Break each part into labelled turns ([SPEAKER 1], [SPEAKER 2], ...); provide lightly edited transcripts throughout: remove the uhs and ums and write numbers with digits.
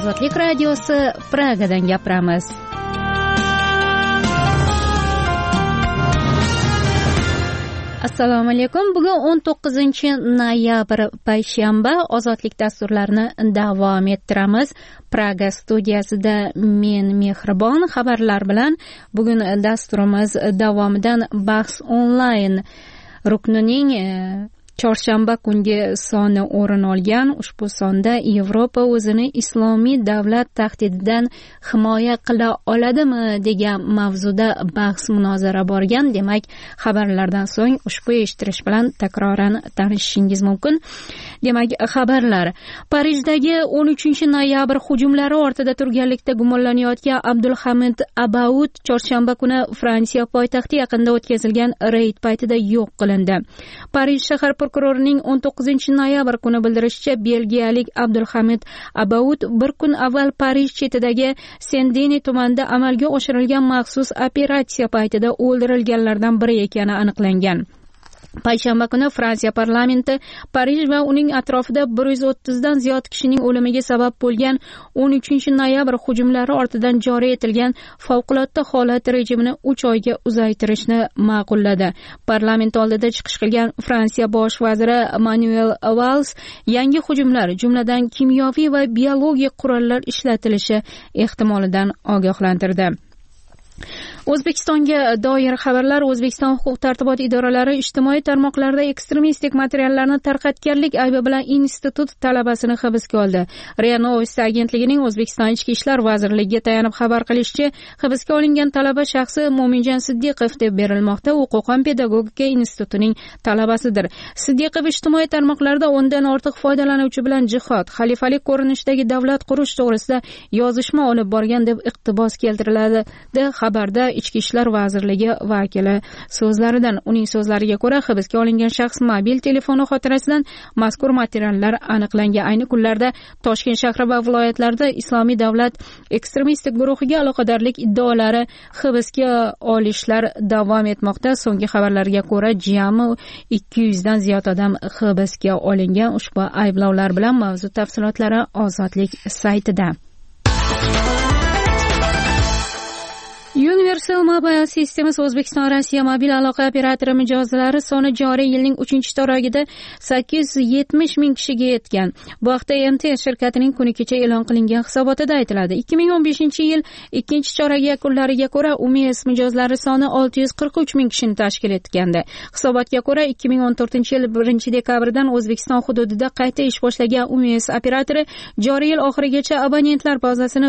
[SPEAKER 1] Ozodlik radiosi, Pragadan gapiramiz. Assalomu alaykum. Bugun 19-noyabr payshanba. Ozodlik dasturlarini davom ettiramiz. Praga studiyasida men Mehribon xabarlar bilan bugun dasturimiz davomidan bahs onlayn ruknining chorshanba kungi soni o'rin olgan. Ushbu sonda Yevropa o'zini islomiy davlat tahdididan himoya qila oladimi degan mavzuda bahs munozara borgan. Demak, xabarlardan so'ng ushbu eshittirish bilan takroran tanishishingiz mumkin. Demak, xabarlar. Parijdagi 13-noyabr hujumlari ortida turganlikda gumonlanayotgan Abdulhamid Abaud chorshanba kuni Fransiya poytaxti yaqinida o'tkazilgan reyd paytida yo'q qilindi. Parij shahar prokurorining 19-noyabr kuni bildirishicha, belgiyalik Abdulhamid Abaud bir kun avval Parij chetidagi Sendeni tumanida amalga oshirilgan maxsus operatsiya paytida o'ldirilganlardan biri ekani aniqlangan. Payshanba kuni Fransiya parlamenti Parij va uning atrofida 130 dan ziyod kishining o'limiga sabab bo'lgan 13-noyabr hujumlari ortidan joriy etilgan favqulodda holat rejimini 3 oyga uzaytirishni ma'qulladi. Parlament oldida chiqish qilgan Fransiya bosh vaziri Manuel Valls yangi hujumlar, jumladan kimyoviy va biologik qurollar ishlatilishi ehtimolidan ogohlantirdi. O'zbekistonga doir xabarlar. O'zbekiston huquq-tartibot idoralari ijtimoiy tarmoqlarda ekstremistik materiallarni tarqatganlik aybi bilan institut talabasini hibsga oldi. RIA Novosti agentligining O'zbekiston Ichki ishlar vazirligiga tayanib xabar qilishicha, hibsga olingan talaba shaxsi Mo'minjon Siddiqov deb berilmoqda. U Qo'qon pedagogika institutining talabasidir. Siddiqov ijtimoiy tarmoqlarda o'ndan ortiq foydalanuvchi bilan jihod, xalifalik ko'rinishdagi davlat qurish to'g'risida yozishma olib borgan deb iqtibos keltiriladi. Xabarda Ichki ishlar vazirligi vakili so'zlaridan. Uning so'zlariga ko'ra, hibsga olingan shaxs mobil telefoni xotirasidan mazkur materiallar aniqlangan. Ayni kunlarda Toshkent shahri va viloyatlarda Islomiy davlat ekstremistik guruhiga aloqadorlik iddaolari hibsga olishlar davom etmoqda. So'nggi xabarlarga ko'ra, jami 200 dan ziyod odam hibsga olingan. Ushbu ayblovlar bilan mavzu tafsilotlari Ozodlik saytida. Universal Mobile Systems O'zbekiston Rossiya mobil aloqa operatori mijozlari soni joriy yilning 3-chorakida 870 ming kishiga yetgan. Bu haqda MTS shirkatining kuni kecha e'lon qilingan hisobotida aytiladi. 2015-yil 2-chorak yakunlariga ko'ra UMS mijozlari soni 643 ming kishini tashkil etgandi. Hisobotga ko'ra 2014-yil 1-dekabrdan O'zbekiston hududida qayta ish boshlagan UMS operatori joriy yil oxirigacha abonentlar bazasini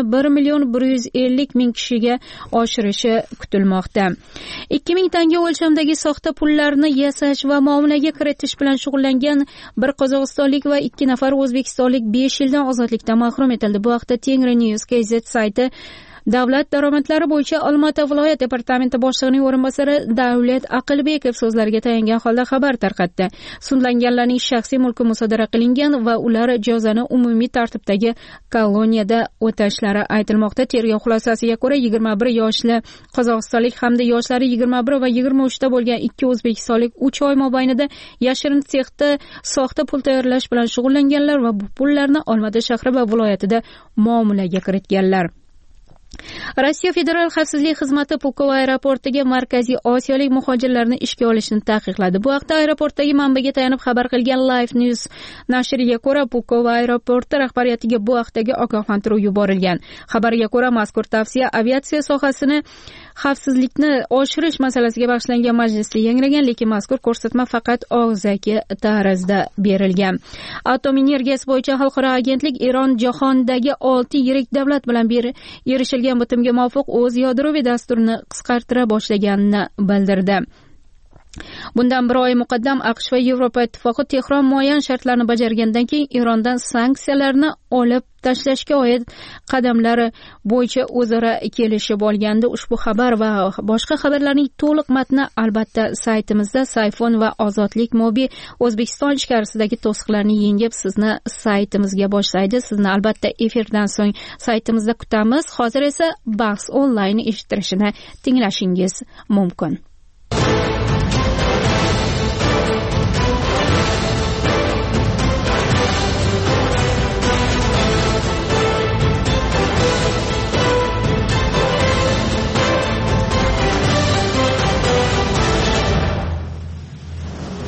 [SPEAKER 1] 1,150 ming kishiga oshirishi kutilmoqda. 2000 tanga o'lchamdagi soxta pullarni yasash va muomalaga kiritish bilan shug'ullangan bir qozog'istonlik va 2 nafar o'zbekistonlik 5 yildan ozodlikdan mahrum etildi. Bu haqda Tengri News KZ sayti Davlat daromadlari bo'yicha Olmaota viloyat departamenti boshlig'ining o'rinbosari Davlat Aqilbekov so'zlariga tayangan holda xabar tarqatdi. Sudlanganlarning shaxsiy mulki musodara qilingan va ular jazoni umumiy tartibdagi koloniyada o'tashlari aytilmoqda. Tergov xulosasiga ko'ra 21 yoshli qozog'istonlik hamda yoshlari 21 va 23 da bo'lgan 2 o'zbekistonlik 3 oy mobaynida yashirin sexda soxta pul tayyorlash bilan shug'ullanganlar va bu pullarni Olmaota shahri va viloyatida muomalaga kiritganlar. Rossiya Federal xavfsizlik xizmati Pulkovo aeroportiga Markaziy Osiyolik muhojirlarni ishga olishni taqiqladi. Bu haqda aeroportdagi manbaga tayanib xabar qilgan Live News nashriga ko'ra, Pulkovo aeroporti rahbariyatiga bu haqdagi ogohlantiruv yuborilgan. Xabarga ko'ra, mazkur tavsiya aviatsiya sohasini xavfsizlikni oshirish masalasiga bag'ishlangan majlisda yangragan, lekin mazkur ko'rsatma faqat og'zaki tarzda berilgan. Atom energiyasi bo'yicha xalqaro agentlik Eron jahondagi 6 yirik davlat bilan erishilgan bitimga muvofiq o'z yadroviy dasturini qisqartira boshlaganini bildirdi. Bundan bir oy muqaddam AQSh va Yevropa ittifoqi Tehron muayyan shartlarni bajargandan keyin Erondan sanksiyalarni olib tashlashga oid qadamlari bo'yicha o'zaro kelishib olgandi. Ushbu xabar va boshqa xabarlarning to'liq matni albatta saytimizda. Sayfon va Ozodlik Mobi O'zbekiston ichkarisidagi to'siqlarni yengib sizni saytimizga boshlaydi. Sizni albatta efirdan so'ng saytimizda kutamiz. Hozir esa bahs onlayn eshittirishini tinglashingiz mumkin.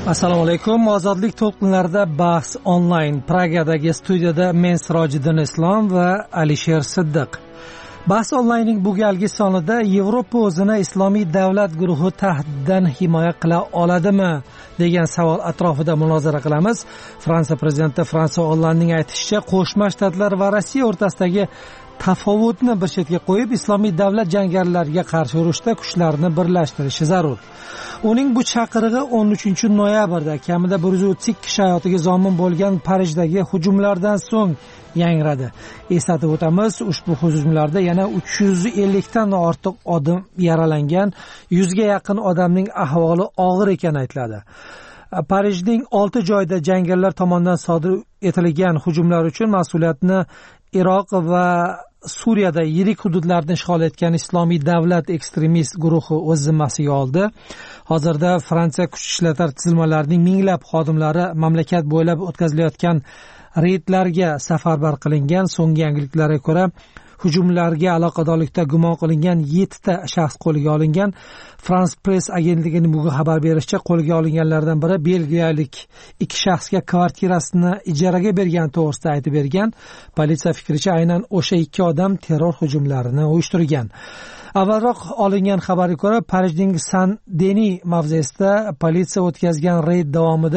[SPEAKER 2] Assalomu alaykum. Ozodlik to'lqinlarida bahs onlayn. Pragadagi studiyada men Sirojiddin Islom va Alisher Siddiq. Bahs onlayning bu galgi sonida Yevropa o'zini islomiy davlat guruhi tahdidan himoya qila oladimi degan savol atrofida munozara qilamiz. Fransiya prezidenti François Hollandening aytishicha, Qo'shma Shtatlar va Rossiya o'rtasidagi tafovutni bir chetga qo'yib, islomiy davlat jangarilarga qarshi urushda kuchlarni birlashtirishi zarur. Uning bu chaqirig'i 13-noyabrda kamida 132 kishi hayotiga zomin bo'lgan Parijdagi hujumlardan so'ng yangradi. Eslatib o'tamiz, ushbu hujumlarda yana 350 dan ortiq odam yaralangan, 100 ga yaqin odamning ahvoli og'ir ekani aytiladi. Parijning 6 joyida jangarilar tomonidan sodir etilgan hujumlar uchun mas'uliyatni Iroq va Suriyada yirik hududlarni ishg'ol etgan islomiy davlat ekstremist guruhi o'z zimmasiga oldi. Hozirda Fransiya kuch ishlatar tizimlarining minglab xodimlari mamlakat bo'ylab o'tkazilayotgan reydlarga safarbar qilingan. So'nggi yangiliklarga ko'ra, hujumlarga aloqadorlikda gumon qilingan 7 ta shaxs qo'lga olingan. France Press agentligining bugun xabar berishicha, qo'lga olinganlardan biri belgiyalik 2 shaxsga kvartirasini ijaraga bergani to'g'risida aytib bergan. Politsiya fikricha, aynan o'sha 2 odam terror hujumlarini uyushtirgan. Avvalroq olingan xabarga ko'ra, Parijning Saint-Denis mavzesida politsiya o'tkazgan reyd davomida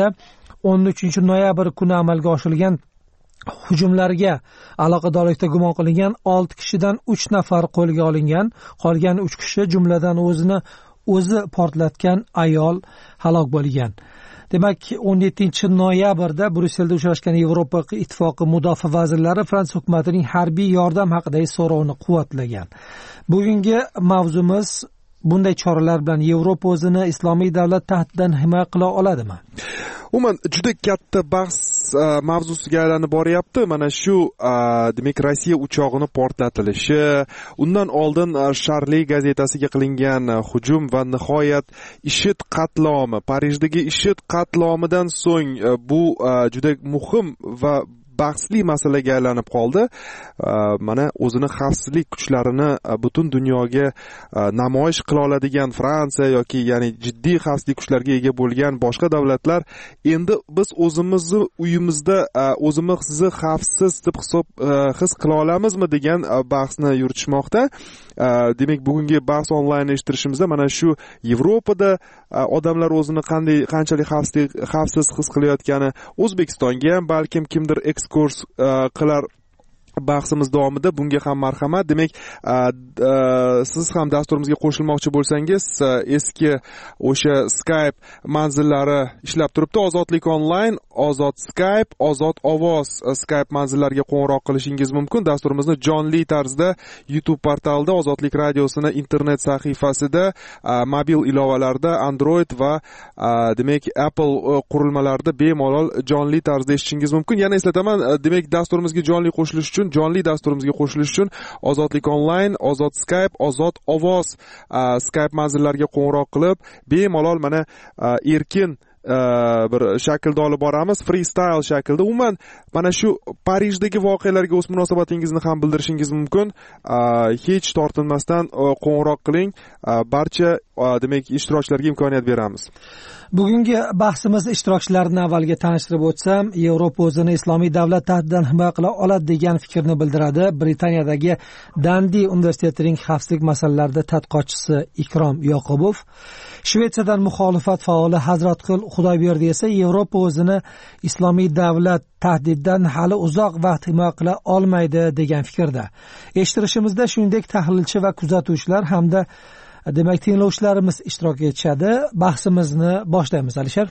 [SPEAKER 2] 13-noyabr kuni amalga oshirilgan hujumlarga aloqadorlikda gumon qilingan 6 kishidan 3 nafar qo'lga olingan. Qolgan 3 kishi, jumladan o'zi portlatgan ayol halok bo'lgan. Demak, 17-noyabrda Bryusselda uchrashgan Yevropa Ittifoqi mudofaa vazirlari Fransiya hukumatining harbiy yordam haqidagi so'rovini quvvatlagan. Bugungi mavzumiz bunday choralar bilan Yevropa o'zini islomiy davlat tahdidan himoya qila oladimi?
[SPEAKER 3] Umuman juda katta bahs mavzusiga aylanib boryapti. Mana shu demak Rossiya uchog'ini portlatilishi, undan oldin Charlie gazetasiga qilingan hujum va nihoyat IShID qatlomi, Parijdagi IShID qatlomidan so'ng bu juda muhim va bahsli masalaga aylanib qoldi. Mana o'zini xavfsizlik kuchlarini butun dunyoga namoyish qila oladigan Fransiya yoki ya'ni jiddiy xavfsizlik kuchlariga ega bo'lgan boshqa davlatlar endi biz o'zimizni uyimizda o'zimizni xavfsiz deb his qila olamizmi degan bahsni yuritishmoqda. Demak, bugungi bahs onlayn eshittirishimizda mana shu Yevropada odamlar o'zini qanchalik xavfsiz his qilayotgani, O'zbekistonga ham balkim kimdir ekskurs qilar. Bahsimiz davomida bunga ham marhamat. Demak, siz ham dasturimizga qo'shilmoqchi bo'lsangiz, eski o'sha Skype manzillari ishlab turibdi. Ozodlik onlayn, Ozod Skype, Ozod ovoz Skype manzillariga qo'ng'iroq qilishingiz mumkin. Dasturimizni jonli tarzda YouTube portalida, Ozodlik radiosini internet sahifasida, mobil ilovalarda, Android va demak Apple qurilmalarida bemalol jonli tarzda eshitishingiz mumkin. Yana eslataman, demak dasturimizga jonli qo'shilish uchun, jonli dasturimizga qo'shilish uchun Ozodlik onlayn, Ozod Skype, Ozod ovoz Skype manzillariga qo'ng'iroq qilib, bemalol mana erkin bir shaklda olib boramiz, freestyle shaklda. Umuman mana shu Parijdagi voqealarga o'z munosabatingizni ham bildirishingiz mumkin. Hech tortinmasdan qo'ng'iroq qiling. Barcha demak ishtirokchilarga imkoniyat beramiz.
[SPEAKER 2] Bugungi bahsimiz ishtirokchilarini avvalga tanishtirib o'tsam, Yevropa o'zini islomiy davlat tahdidan himoya qila oladi degan fikrni bildiradi. Britaniyadagi Dundee universitetining xavfsizlik masalalarida tadqiqotchisi Ikrom Yoqubov. Shvetsiyadan muxolifat faoli Hazratqul Xudoyberdi esa Yevropa o'zini islomiy davlat tahdidan hali uzoq vaqt himoya qila olmaydi degan fikrda. Eshittirishimizda shuningdek tahlilchi va kuzatuvchilar hamda demak tinglovchilarimiz ishtirok etishadi. Bahsimizni boshlaymiz, Alisher.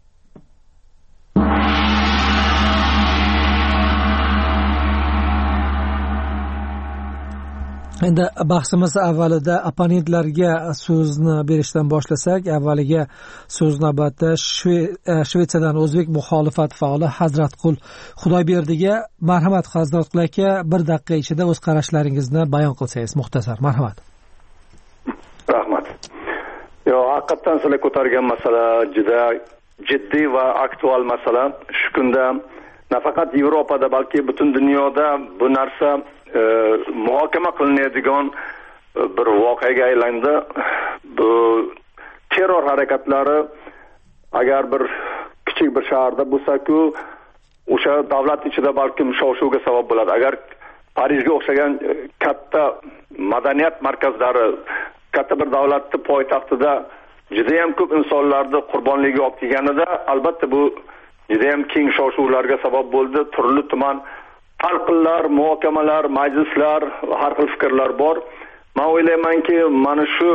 [SPEAKER 2] Endi bahsimiz avvalida opponentlarga so'zni berishdan boshlasak, avvaliga so'z navbati Shvetsiyadan o'zbek muxolifat faoli Hazratqul Xudoyberdiga. Marhamat Hazratqul aka, 1 daqiqa ichida o'z qarashlaringizni bayon qilsangiz muxtasar. Marhamat.
[SPEAKER 4] Rahmat. Haqiqatan sizlar ko'targan masala juda jiddiy va aktual masala. Shu kunda nafaqat Yevropada, balki butun dunyoda bu narsa muhokama qilinadigan bir voqeaga aylandi. Bu terror harakatlari agar bir kichik bir shaharda bo'lsa-ku, o'sha davlat ichida balkim shov-shuvga sabab bo'ladi. Agar Parijga o'xshagan katta madaniyat markazlari, katta bir davlatning poytaxtida juda ham ko'p insonlarni qurbonligiga olib kelganida, albatta bu juda ham keng shov-shuvlarga sabab bo'ldi. Turli tuman talqinlar, muhokamalar, majlislar va har xil fikrlar bor. Men o'ylaymanki, mana shu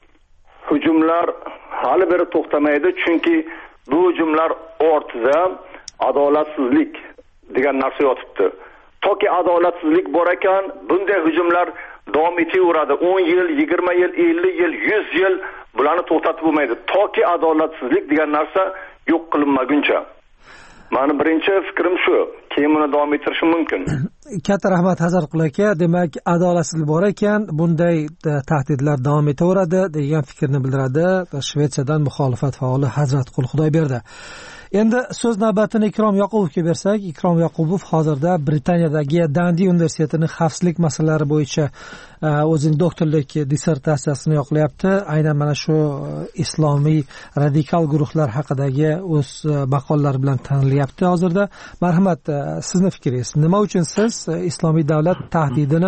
[SPEAKER 4] hujumlar hali beri to'xtamaydi, chunki bu hujumlar ortida adolatsizlik degan narsa yotibdi. Toki adolatsizlik bor ekan, bunday hujumlar davom etaveradi. 10 yil, 20 yil, 50 yil, 100 yil bularni to'xtatib bo'lmaydi. Toki adolatsizlik degan narsa yo'q qilinmaguncha. Mani birinchi fikrim shu. Keyin buni davom ettirishim mumkin.
[SPEAKER 2] Katta rahmat Hazratqul aka. Demak, adolatsizlik bor ekan, bunday tahdidlar davom etaveradi degan fikrni bildiradi Shvetsiyadan muxolifat faoli Hazratqul Xudoyberdi. Endi so'z navbatini Ikrom Yoqubovga bersak, Ikrom Yoqubov hozirda Britaniyadagi Dundee universitetining xavfsizlik masalalari bo'yicha o'zining doktorlik dissertatsiyasini yoqlayapti. Aynan mana shu islomiy radikal guruhlar haqidagi o'z maqolalari bilan tanilyapti hozirda. Marhamat, sizning fikringiz nima uchun siz islomiy davlat tahdidini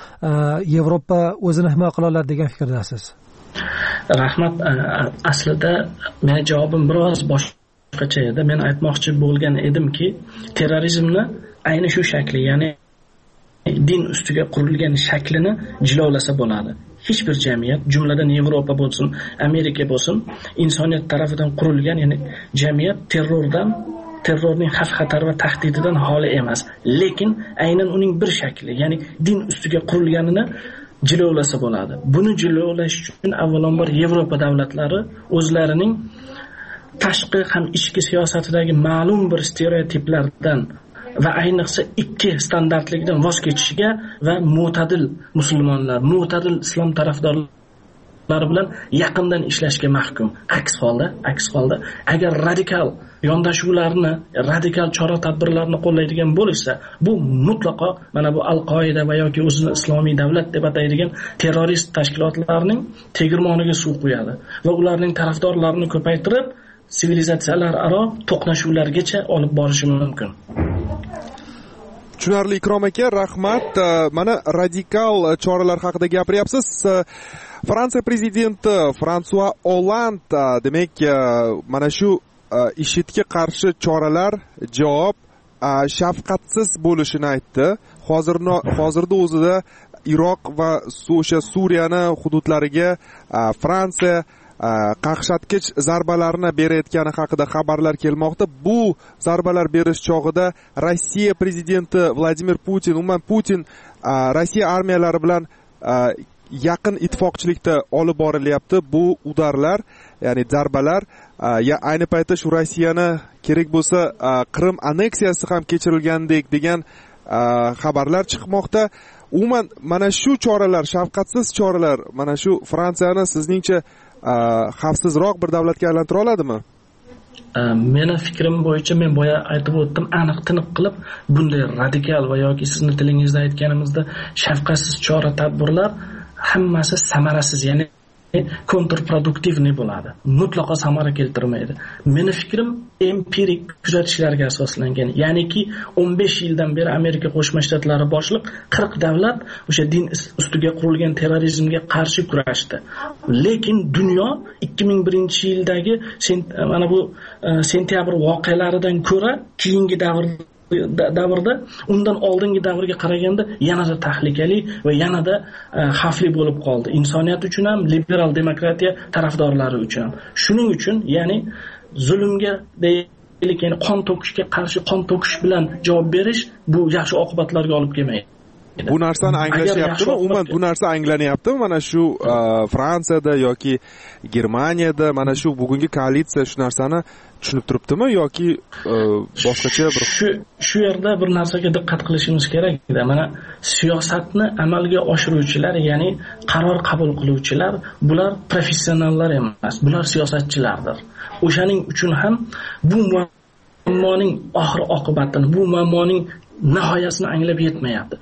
[SPEAKER 2] Yevropa o'zini himoya qila oladi degan fikrdasiz?
[SPEAKER 5] Rahmat. Aslida men javobim biroz boshqacha edi. Men aytmoqchi bo'lgan edimki, terrorizmni ayni shu shakli, ya'ni din ustiga qurilgan shaklini jilovlasa bo'ladi. Hech bir jamiyat, jumladan Yevropa bo'lsin, Amerika bo'lsin, insoniyat tarafidan qurilgan, ya'ni jamiyat terrorning xavf-xatar va tahdididan xoli emas. Lekin aynan uning bir shakli, ya'ni din ustiga qurilganini jilovlasa bo'ladi. Buni jilovlash uchun avvalambor Yevropa davlatlari o'zlarining tashqi ham ichki siyosatidagi ma'lum bir stereotiplardan va ayniqsa ikki standartlikdan voz kechishiga va mo'tadil musulmonlar, mo'tadil islom tarafdorlari bilan yaqindan ishlashga mahkum. Aks holda agar radikal yondashuvlarni, radikal chora-tadbirlarni qo'llaydigan bo'lsa, bu mutlaqo mana bu Al-Qoida va yoki o'zini islomiy davlat deb ataydigan terrorist tashkilotlarning tegirmoniga suv quyadi va ularning tarafdorlarini ko'paytirib sivilizatsiyalar aro to'qnashuvlargacha olib borishi mumkin.
[SPEAKER 3] Tushunarli Ikrom aka, rahmat. Mana radikal choralar haqida gapiryapsiz. Fransiya prezidenti François Hollande demak mana shu IShIDga qarshi choralar javob shafqatsiz bo'lishini aytdi. Hozirda o'zida Iroq va o'sha Suriyani hududlariga Fransiya qaqshatgich zarbalarni berayotgani haqida xabarlar kelmoqda. Bu zarbalar berish chog'ida Rossiya prezidenti Vladimir Putin, umuman Putin Rossiya armiyalari bilan yaqin ittifoqchilikda olib borilyapti. Bu udarlar, ya'ni zarbalar ayni paytda shu Rossiyani kerak bo'lsa Qrim anneksiyasi ham kechirilgandek degan xabarlar chiqmoqda. Umuman mana shu choralar, shafqatsiz choralar mana shu Fransiyani sizningcha xavfsizroq bir davlatga aylantira oladimi?
[SPEAKER 5] Meni fikrim bo'yicha men boya aytib o'tdim, aniq tiniq qilib bunday radikal va yoki sizni tilingizda aytganimizda shafqatsiz chora-tadbirlar hammasi samarasiz, ya'ni kontrproduktivniy bo'ladi. Mutlaqo samara keltirmaydi. Meni fikrim empirik kuzatishlarga asoslangan. Ya'niki 15 yildan beri Amerika Qo'shma Shtatlari boshliq 40 davlat o'sha din ustiga qurilgan terrorizmga qarshi kurashdi. Lekin dunyo 2001-yildagi mana bu sentyabr voqealaridan ko'ra keyingi davrda undan oldingi davrga qaraganda yanada tahlikali va yanada xavfli bo'lib qoldi. Insoniyat uchun ham, liberal demokratiya tarafdorlari uchun ham. Shuning uchun, ya'ni zulmga deylik, ya'ni qon to'kishga qarshi qon to'kish bilan javob berish bu yaxshi oqibatlarga olib kelmaydi.
[SPEAKER 3] Bu narsani anglashyaptimi? Umuman bu narsa anglanyaptimi? Mana shu Fransiyada yoki Germaniyada mana shu bugungi koalitsiya shu narsani tushunib turibdimi yoki boshqacha bir
[SPEAKER 5] shu yerda bir narsaga diqqat qilishimiz kerak. Mana siyosatni amalga oshiruvchilar, ya'ni qaror qabul qiluvchilar, bular professionallar emas, bular siyosatchilardir. O'shaning uchun ham bu muammoning oxir-oqibatini, bu muammoning nihoyasini anglab yetmayapti.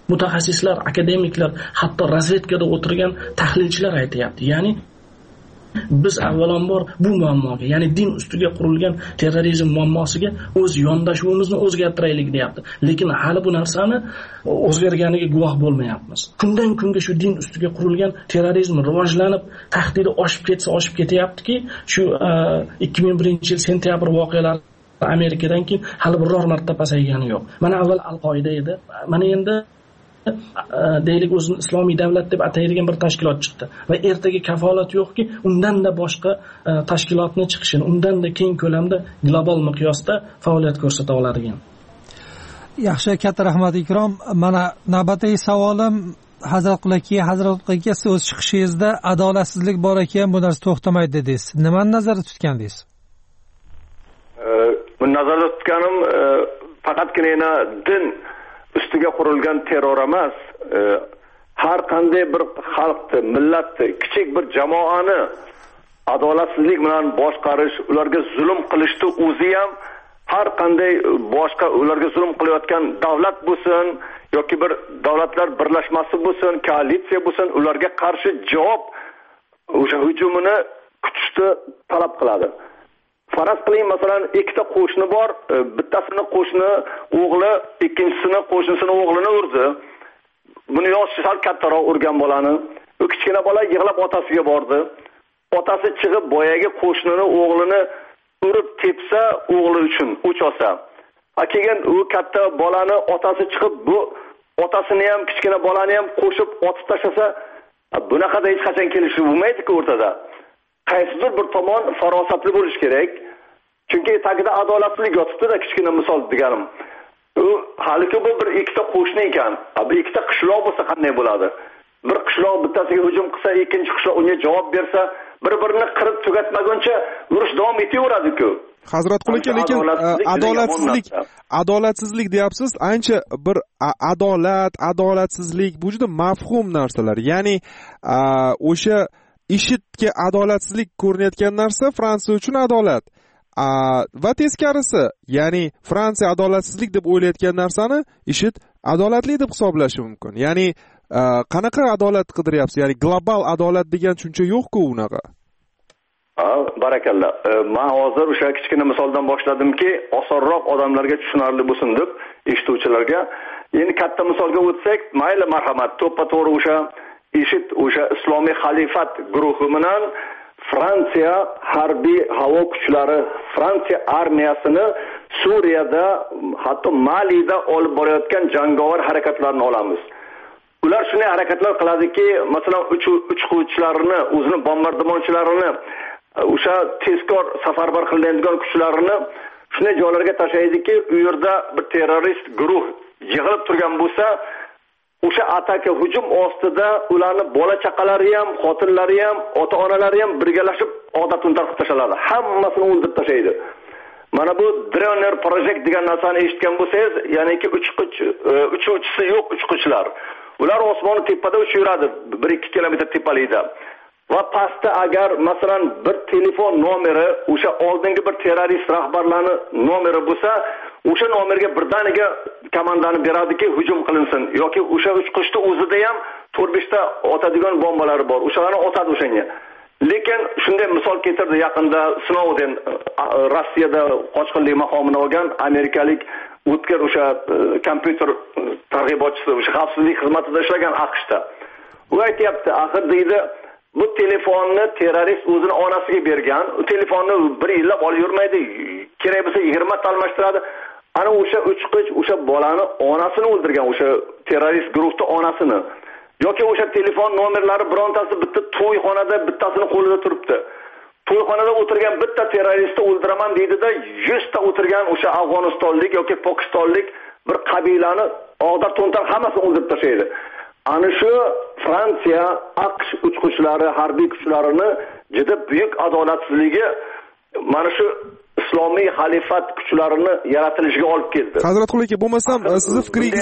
[SPEAKER 5] Mutaxassislar, akademiklar, hatto razvedkada o'tirgan tahlilchilar aytayapti. Ya'ni biz avvalambor bu muammoga, ya'ni din ustiga qurilgan terrorizm muammosiga o'z yondashuvimizni o'zgartiraylik deyapti. Lekin hali bu narsani o'zgarganiga guvoh bo'lmayapmiz. Kundan kunga shu din ustiga qurilgan terrorizm rivojlanib, tahdidi oshib ketyaptiki, shu 2001-yil sentyabr voqealari Amerikadan keyin hali biror marta pasaygani yo'q. Mana avval Al-Qoida edi. Mana endi deylik o'zini islomiy davlat deb ataydigan bir tashkilot chiqdi va ertaga kafolat yo'qki undanda boshqa tashkilotni chiqishini, undanda keng ko'lamda global miqyosda faoliyat ko'rsata oladigan.
[SPEAKER 2] Yaxshi, katta rahmat Ikrom. Mana navbatdagi savolim Hazrat Qulaki so'z chiqishingizda adolatsizlik bor ekan, bu narsa to'xtamaydi dedingiz. Nimani nazarda tutgandingiz?
[SPEAKER 4] Bu nazarda tutganim faqatgina din ustiga qurilgan terror emas, har qanday bir xalqni, millatni, kichik bir jamoani adolatsizlik bilan boshqarish, ularga zulm qilishni o'zi ham har qanday boshqa ularga zulm qilayotgan davlat bo'lsin yoki bir davlatlar birlashmasi bo'lsin, koalitsiya bo'lsin, ularga qarshi javob o'sha hujumini kutishni talab qiladi. Faraz qiling, masalan, ikkita qo'shni bor, bittasini qo'shni o'g'li ikkinchisini qo'shnisini o'g'lini urdi. Buni yoshi sal kattaroq urgan bolani, u kichkina bola yig'lab otasiga bordi. Otasi chiqib boyagi qo'shnini o'g'lini urib tepsa, o'g'li uchun o'ch olsa. Keyin u katta bolani otasi chiqib bu otasini ham kichkina bolani ham qo'shib otib tashlasa, bunaqada hech qachon kelishib bo'lmaydi-ku o'rtada. Qaysidir bir tomon farosatli bo'lish kerak. Chunki tagida adolatsizlik yotibdi-da, kichkina misol deganim. U haliki bu bir ikkita qo'shni ekan. Bu ikkita qishloq bo'lsa qanday bo'ladi? Bir qishloq bittasiga hujum qilsa, ikkinchi qishloq unga javob bersa, bir-birini qirib tugatmaguncha urush davom etaveradi-ku.
[SPEAKER 3] Hazrat Qulaki, lekin adolatsizlik deyapsiz, ancha bir adolatsizlik bu juda mafhum narsalar. Ya'ni o'sha IShIDga adolatsizlik ko'rinayotgan narsa Fransiya uchun adolat. Va teskarisi, ya'ni Fransiya adolatsizlik deb o'ylayotgan narsani IShID adolatli deb hisoblashi mumkin. Ya'ni qanaqa adolat qidiryapsiz? Ya'ni global adolat degan tushuncha yo'q-ku unaqa.
[SPEAKER 4] Barakalloh. Men hozir o'sha kichkina misoldan boshladimki, osonroq odamlarga tushunarli bo'lsin deb eshituvchilarga. Endi katta misolga o'tsak, mayli marhamat, to'ppa-to'g'ri o'sha IShID o'sha islomiy xalifat guruhi bilan Fransiya harbiy havo kuchlari, Fransiya armiyasini Suriyada, hatto Malida olib borayotgan jangovar harakatlarni olamiz. Ular shunday harakatlar qiladiki, masalan, uchuvchilarini, o'zini bombardimonchilarini, o'sha tezkor safarbar qilinadigan kuchlarini shunday joylarga tashlaydiki, u yerda bir terrorist guruh yig'ilib turgan bo'lsa, o'sha ataka hujum ostida ularni bola chaqalari ham, xotinlari ham, ota-onalari ham birgalashib odatini tarqatib tashladi. Hammasini o'ldirib tashlaydi. Mana bu Droner project degan narsani eshitgan bo'lsangiz, ya'niki uchuvchisi yo'q uchuvchilar. Ular osmonni tepada uchib yuradi, 1-2 kilometr tepalikda. Va pastda agar masalan bir telefon nomeri, o'sha oldingi bir terrorist rahbarlarning nomeri bo'lsa, o'sha nomerga birdaniga komandani beradiki, hujum qilinsin yoki o'sha uchqishni o'zida ham 4-5 ta otadigan bombalari bor. O'shalarni otadi o'shanga. Lekin shunday misol keltirdi yaqinda Snowden, Rossiyada qochqinlik maqomini olgan amerikalik o'tkir o'sha kompyuter targ'ibotchisi, o'sha xavfsizlik xizmatida ishlagan AQShda. U aytayapti, axir deydi, bu telefonni terrorist o'zini onasiga bergan. U telefonni bir yillab olib yurmaydi. Kerak bo'lsa 20 ta almashtiradi. Ana o'sha uchqich o'sha bolani onasini o'ldirgan, o'sha terrorist guruhning onasini. Yoki o'sha telefon nomerlari birontasi bitta to'yxonada bittasini qo'lida turibdi. To'yxonada o'tirgan bitta terroristni o'ldiraman deydi-da, 100 ta o'tirgan o'sha Afg'onistonlik yoki Pokistonlik bir qabilani og'dar to'ntar hammasini o'ldirib tashlaydi. Ana shu Fransiya, AQSh uchqichlari, harbiy kuchlarini juda buyuk adolatsizligi mana shu islomiy xalifat kuchlarini yaratilishiga olib keldi.
[SPEAKER 3] Hazrat Qulaki, bo'lmasam sizni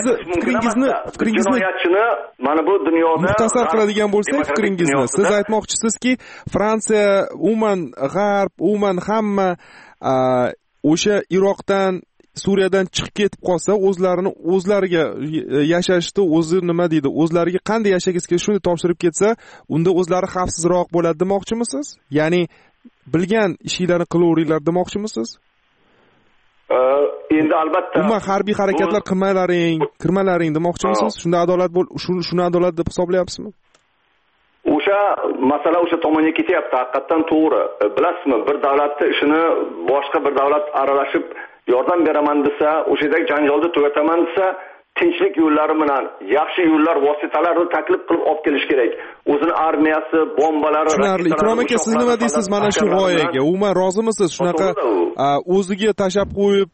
[SPEAKER 3] fikringizni
[SPEAKER 4] mana bu dunyoda
[SPEAKER 3] muxtasar qiladigan bo'lsak, fikringizni siz aytmoqchisizki, Fransiya umuman g'arb, umuman hamma o'sha Iroqdan Suriyadan chiqib ketib qolsa, o'zlariga yashashni, o'zi nima deydi, o'zlariga qanday yashagisi shuni topshirib ketsa, unda o'zlari xavfsizroq bo'ladi demoqchimisiz? Ya'ni bilgan ishinglarni qilaveringlar demoqchimisiz?
[SPEAKER 4] Endi albatta
[SPEAKER 3] umuman harbiy harakatlar kirmalaring demoqchimisiz? Shunda shuni adolat deb hisoblayapsizmi?
[SPEAKER 4] O'sha masala o'sha tomonga ketyapti, haqiqatan to'g'ri. Bilasizmi, bir davlatning ishini boshqa bir davlat aralashib yordam beraman desa, o'sha yerdagi janjalni tugataman desa, tinchlik yo'llari bilan yaxshi yo'llar vositalarini taklif qilib olib kelish kerak. O'zini armiyasi, bombalari,
[SPEAKER 3] tushunarli. Ikrom aka, siz nima deysiz mana shu g'oyaga? Umuman rozimisiz? Shunaqa o'ziga tashab qo'yib,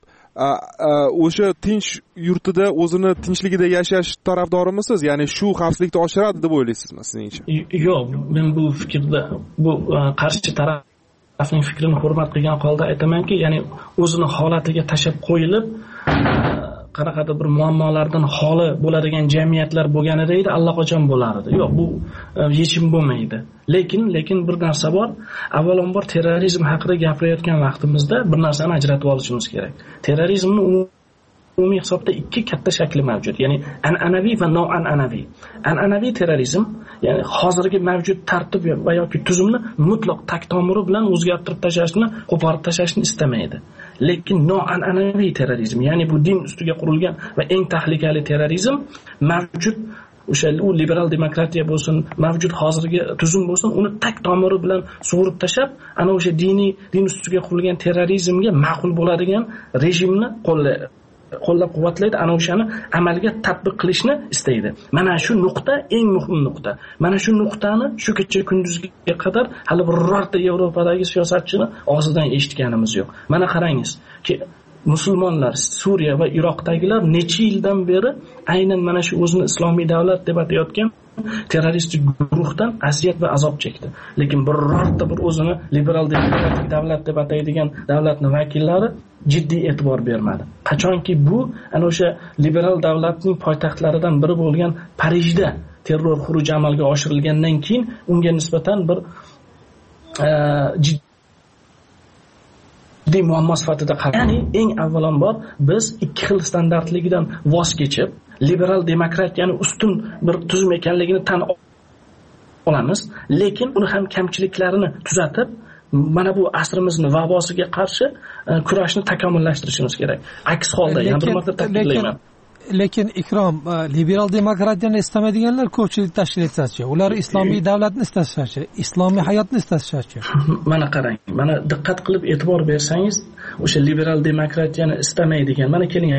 [SPEAKER 3] o'sha tinch yurtida o'zini tinchligida yashash tarafdorimisiz? Ya'ni shu xavfsizlikni oshiradi deb o'ylaysizmi sizningcha?
[SPEAKER 5] Yo'q, men bu fikrda bu qarshi tarafning fikrini hurmat qilgan holda aytamanki, ya'ni o'zini holatiga tashab qo'yilib, qanaqadir bir muammolardan xoli bo'ladigan jamiyatlar bo'lganida edi, allaqachon bo'lardi. Yo'q, bu yechim bo'lmaydi. Lekin bir narsa bor. Avvalambor terrorizm haqida gapirayotgan vaqtimizda bir narsani ajratib olishimiz kerak. Terrorizmning umumiy hisobda ikki katta shakli mavjud. Ya'ni an'anaviy va noan'anaviy. An'anaviy terrorizm, ya'ni hozirgi mavjud tartib va yoki tuzumni mutlaq taktomiri bilan o'zgartirib tashlashni, qo'porib tashlashni istamaydi. Lekin noan'anaviy terrorizm, ya'ni bu din ustiga qurilgan va eng tahlikali terrorizm mavjud o'sha liberal demokratiya bo'lsin, mavjud hozirgi tuzum bo'lsin, uni tak tomiri bilan sug'urib tashab, ana o'sha din ustiga qurilgan terrorizmga ma'qul bo'ladigan rejimni qo'llab-quvvatlaydi, ana o'shani amalga tatbiq qilishni istaydi. Mana shu nuqta eng muhim nuqta. Mana shu nuqtani shu kecha kunduzga qadar hali birorta Yevropadagi siyosatchini og'zidan eshitganimiz yo'q. Mana qarangiz, musulmonlar Suriya va Iroqdagilar necha yildan beri aynan mana shu o'zini islomiy davlat deb atayotgan terroristik guruhdan aziyat va azob chekdi. Lekin birorta bir o'zini liberal demokratik davlat deb ataydigan davlatning vakillari jiddiy e'tibor bermadi. Qachonki bu ana o'sha liberal davlatning poytaxtlaridan biri bo'lgan Parijda terror xuruji amalga oshirilgandan keyin unga nisbatan bir jiddiy muammo sifatida qaraldi. Ya'ni eng avvalambor biz ikki xil standartligidan voz kechib, liberal demokratiyani ustun bir tuzum ekanligini tan olamiz, lekin uni ham kamchiliklarini tuzatib, mana bu asrimizning vabosiga qarshi kurashni takomillashtirishimiz kerak. Aks holda yana bir marta ta'kidlayman.
[SPEAKER 2] Lekin Ikrom, liberal demokratiyani istamaydiganlar ko'pchilik tashkil etsa-chi, ular islomiy davlatni istasa-chi, islomiy hayotni istasa-chi.
[SPEAKER 5] Mana qarang, mana diqqat qilib e'tibor bersangiz, o'sha liberal demokratiyani istamaydigan, mana keling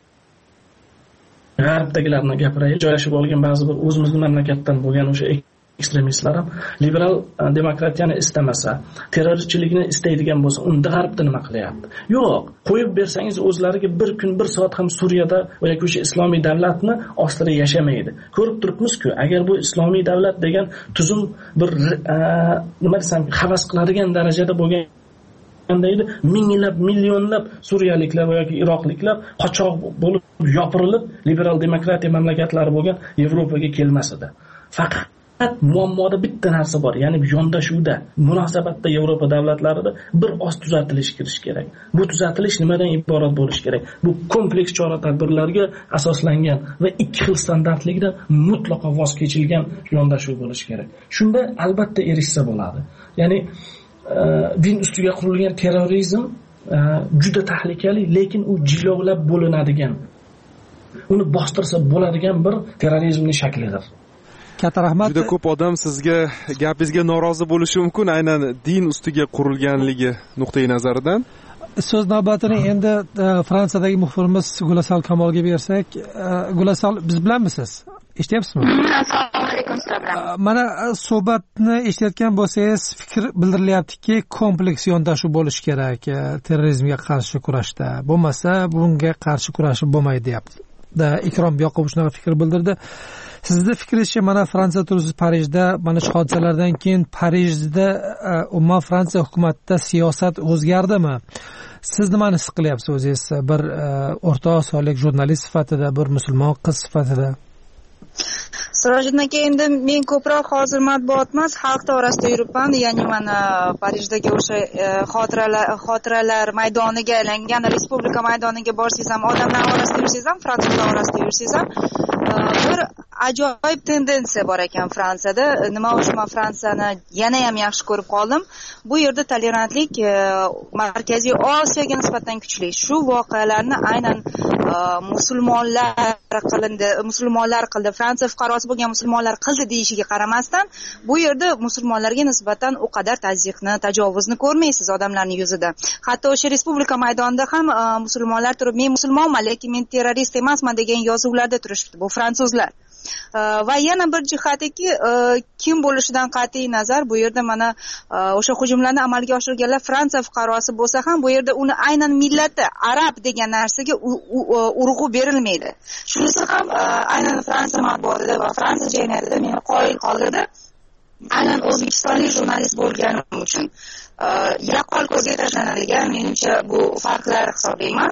[SPEAKER 5] g'arbdagilarni gapiraylik, joylashib olgan ba'zi bir o'zimizning mamlakatdan bo'lgan o'sha ekstremistlar ham liberal demokratiyani istamasa, terrorchilikni istaydigan bo'lsa, unda g'arbda nima qilyapti? Yo'q, qo'yib bersangiz o'zlariga bir kun, bir soat ham Suriyada yoki o'sha islomiy davlatni ostida yashamaydi. Ko'rib turibmiz-ku, agar bu islomiy davlat degan tuzum bir nima desam, havas qiladigan darajada bo'lgan edi, minglab, millionlab suriyaliklar yoki iroqliklar qochoq bo'lib yopirilib liberal demokratiya mamlakatlari bo'lgan Yevropaga kelmas edi. Faqat muammoda bitta narsa bor, ya'ni yondashuvda, munosabatda Yevropa davlatlarida bir oz tuzatilish kirish kerak. Bu tuzatilish nimadan iborat bo'lishi kerak? Bu kompleks chora-tadbirlarga asoslangan va ikki xil standartlikdan mutlaqo voz kechilgan yondashuv bo'lishi kerak. Shunda albatta erishsa bo'ladi. Ya'ni din ustiga qurilgan terrorizm juda tahlikali, lekin u jilovlab bo'linadigan, uni bostirsa bo'ladigan bir terrorizmning shaklidir.
[SPEAKER 2] Katta rahmat.
[SPEAKER 3] Juda ko'p odam sizga gapingizga norozi bo'lishi mumkin, aynan din ustiga qurilganligi nuqtai nazaridan.
[SPEAKER 2] So'z navbatini endi Fransiyadagi muxbirimiz Gulasal Kamolga bersak. Gulasal, biz bilanmisiz? Eshityapsizmi?
[SPEAKER 6] Assalomu alaykum,
[SPEAKER 2] mana suhbatni eshitayotgan bo'lsangiz, fikr bildirilyaptiki, kompleks yondashuv bo'lishi kerak terrorizmga qarshi kurashda. Bo'lmasa, bunga qarshi kurashib bo'lmaydi, deyapti. Ikrom Yoqubov shunaqa fikr bildirdi. Sizni fikringizcha, mana Fransiya tursiz Parijda, mana shu hodisalardan keyin Parijda umuman Fransiya hukumatida siyosat o'zgardimi? Siz nimani his qilyapsiz o'zingiz bir o'rta osiyolik jurnalist sifatida, bir musulmon qiz sifatida?
[SPEAKER 6] Sirojiddin aka, endi men ko'proq hozir matbuot emas, xalq orasida yuribman. Ya'ni mana Parijdagi o'sha xotiralar maydoniga aylangan Respublika maydoniga borsangiz ham, odamlar orasida yursangiz ham, fransuzlar orasida yursangiz ham bir ajoyib tendensiya bor ekan Fransiyada. Nima uchun men Fransiyani yana ham yaxshi ko'rib qoldim? Bu yerda tolerantlik Markaziy Osiyoga nisbatan kuchli. Shu voqealarni aynan musulmonlar qildi, Fransiya fuqarosi bo'lgan musulmonlar qildi deyishiga qaramasdan, bu yerda musulmonlarga nisbatan u qadar tazyiqni, tajovuzni ko'rmaysiz odamlarning yuzida. Hatto o'sha Respublika maydonida ham musulmonlar turib, men musulmonman, lekin men terrorist emasman degan yozuvlarda turishibdi. Bu fransuzlar. Va yana bir jihatiki, kim bo'lishidan qat'iy nazar, bu yerda mana o'sha hujumlarni amalga oshirganlar Fransiya fuqarosi bo'lsa ham, bu yerda uni aynan millati arab degan narsaga urg'u berilmaydi. Shunisi ham aynan Fransiya matbuotida va Fransiya jamiyatida meni qoyil qoldirdi. Aynan o'zbekistonlik jurnalist bo'lganim uchun yaqqol ko'zga tashlanadigan menimcha bu farqlar hisoblayman.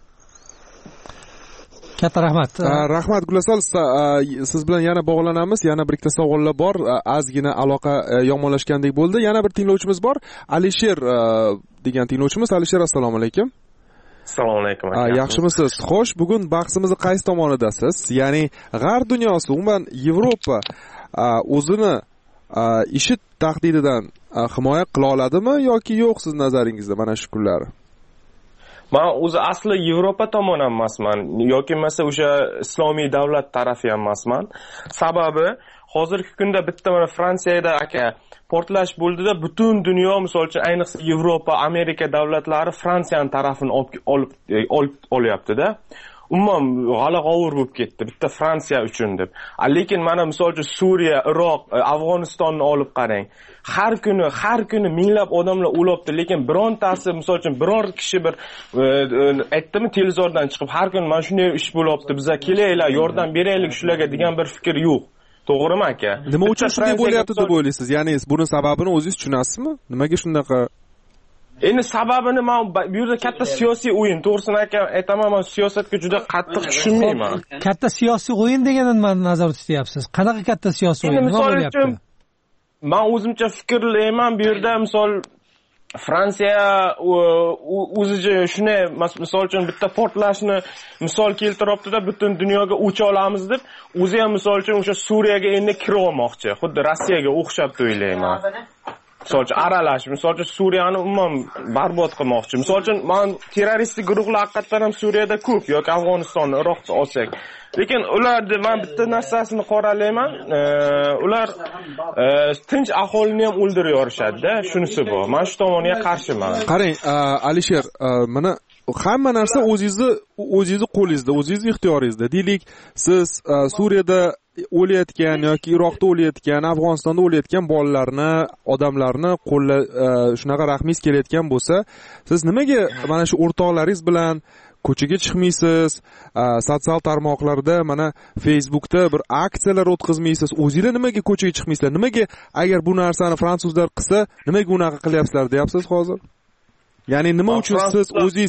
[SPEAKER 2] Katta rahmat.
[SPEAKER 3] Rahmat Gulasol, siz bilan yana bog'lanamiz. Yana bir ikkita savollar bor. Ozgina aloqa yomonlashgandek bo'ldi. Yana bir tinglovchimiz bor. Alisher degan tinglovchimiz. Alisher, assalomu alaykum.
[SPEAKER 7] Assalomu alaykum.
[SPEAKER 3] Yaxshimisiz? Xo'sh, bugun bahsimizni qaysi tomonidasiz? Ya'ni g'arb dunyosi, umuman Yevropa o'zini IShID tahdididan himoya qila oladimi yoki yo'q siz nazaringizda mana shu kunlari?
[SPEAKER 7] Men o'zi asli Yevropa tomon ham emasman yoki bo'lmasa o'sha islomiy davlat tarafi ham emasman. Sababi hozirgi kunda bitta mana Fransiyada aka portlash bo'ldida butun dunyo, misol uchun ayniqsa Yevropa, Amerika davlatlari Fransiyaning tarafini olib olyapti-da. Umuman g'ala-g'ovur bo'lib ketdi bitta Fransiya uchun deb. Lekin mana misol uchun Suriya, Iroq, Afg'onistonni olib qarang. Har kuni minglab odamlar o'libdi, lekin birontasi misol uchun biror kishi bir aytdimi televizordan chiqib har kuni mana shunday ish bo'lyapti, bizga kelinglar, yordam beraylik shularga degan bir fikr yo'q. To'g'rimi aka?
[SPEAKER 3] Nima uchun shunday bo'lyapti deb o'ylaysiz? Ya'ni buni sababini o'zingiz tushunasizmi? Nimaga shunaqa?
[SPEAKER 7] Endi sababini men bu yerda katta siyosiy o'yin, to'g'risini aytaman, men siyosatga juda qattiq tushunmayman.
[SPEAKER 2] Katta siyosiy o'yin degandan nima nazarda tutyapsiz? Qanaqa katta siyosiy o'yin? Nima bo'lyapti?
[SPEAKER 7] Men o'zimcha fikrlayman, bu yerda misol Fransiya o'zicha shunday misol uchun bitta portlashni misol keltiribdi-da, butun dunyoga o'ch olamiz deb, o'zi ham misol uchun o'sha Suriyaga endi kira olmoqchi, xuddi Rossiyaga o'xshab o'ylayman. Misol uchun aralash, misol uchun Suriyani umuman barbod qilmoqchi. Misol uchun men terroristik guruhlar haqiqatan ham Suriyada ko'p yoki Afg'onistonni, Iroqni olsak. Lekin ularni men bitta narsasini qoralayman, ular tinch aholini ham o'ldirib yorishadi-da, shunisi bor. Men shu tomoniga qarshiman.
[SPEAKER 3] Qarang, Alisher, mana hamma narsa o'zingizni qo'lingizda, o'zingizni ixtiyoringizda. Deylik, siz Suriyada o'layotgan yoki Iroqda o'layotgan, Afg'onistonda o'layotgan bolalarni, odamlarni shunaqa rahmingiz kelayotgan bo'lsa, siz nimaga mana shu o'rtoqlaringiz bilan ko'chaga chiqmaysiz, sotsial tarmoqlarda, mana Facebookda bir aksiyalar o'tkazmaysiz? O'zingizlar nimaga ko'chaga chiqmaysizlar? Nimaga agar bu narsani fransuzlar qilsa, nimaga unaqa qilyapsizlar deyapsiz hozir? Ya'ni nima uchun siz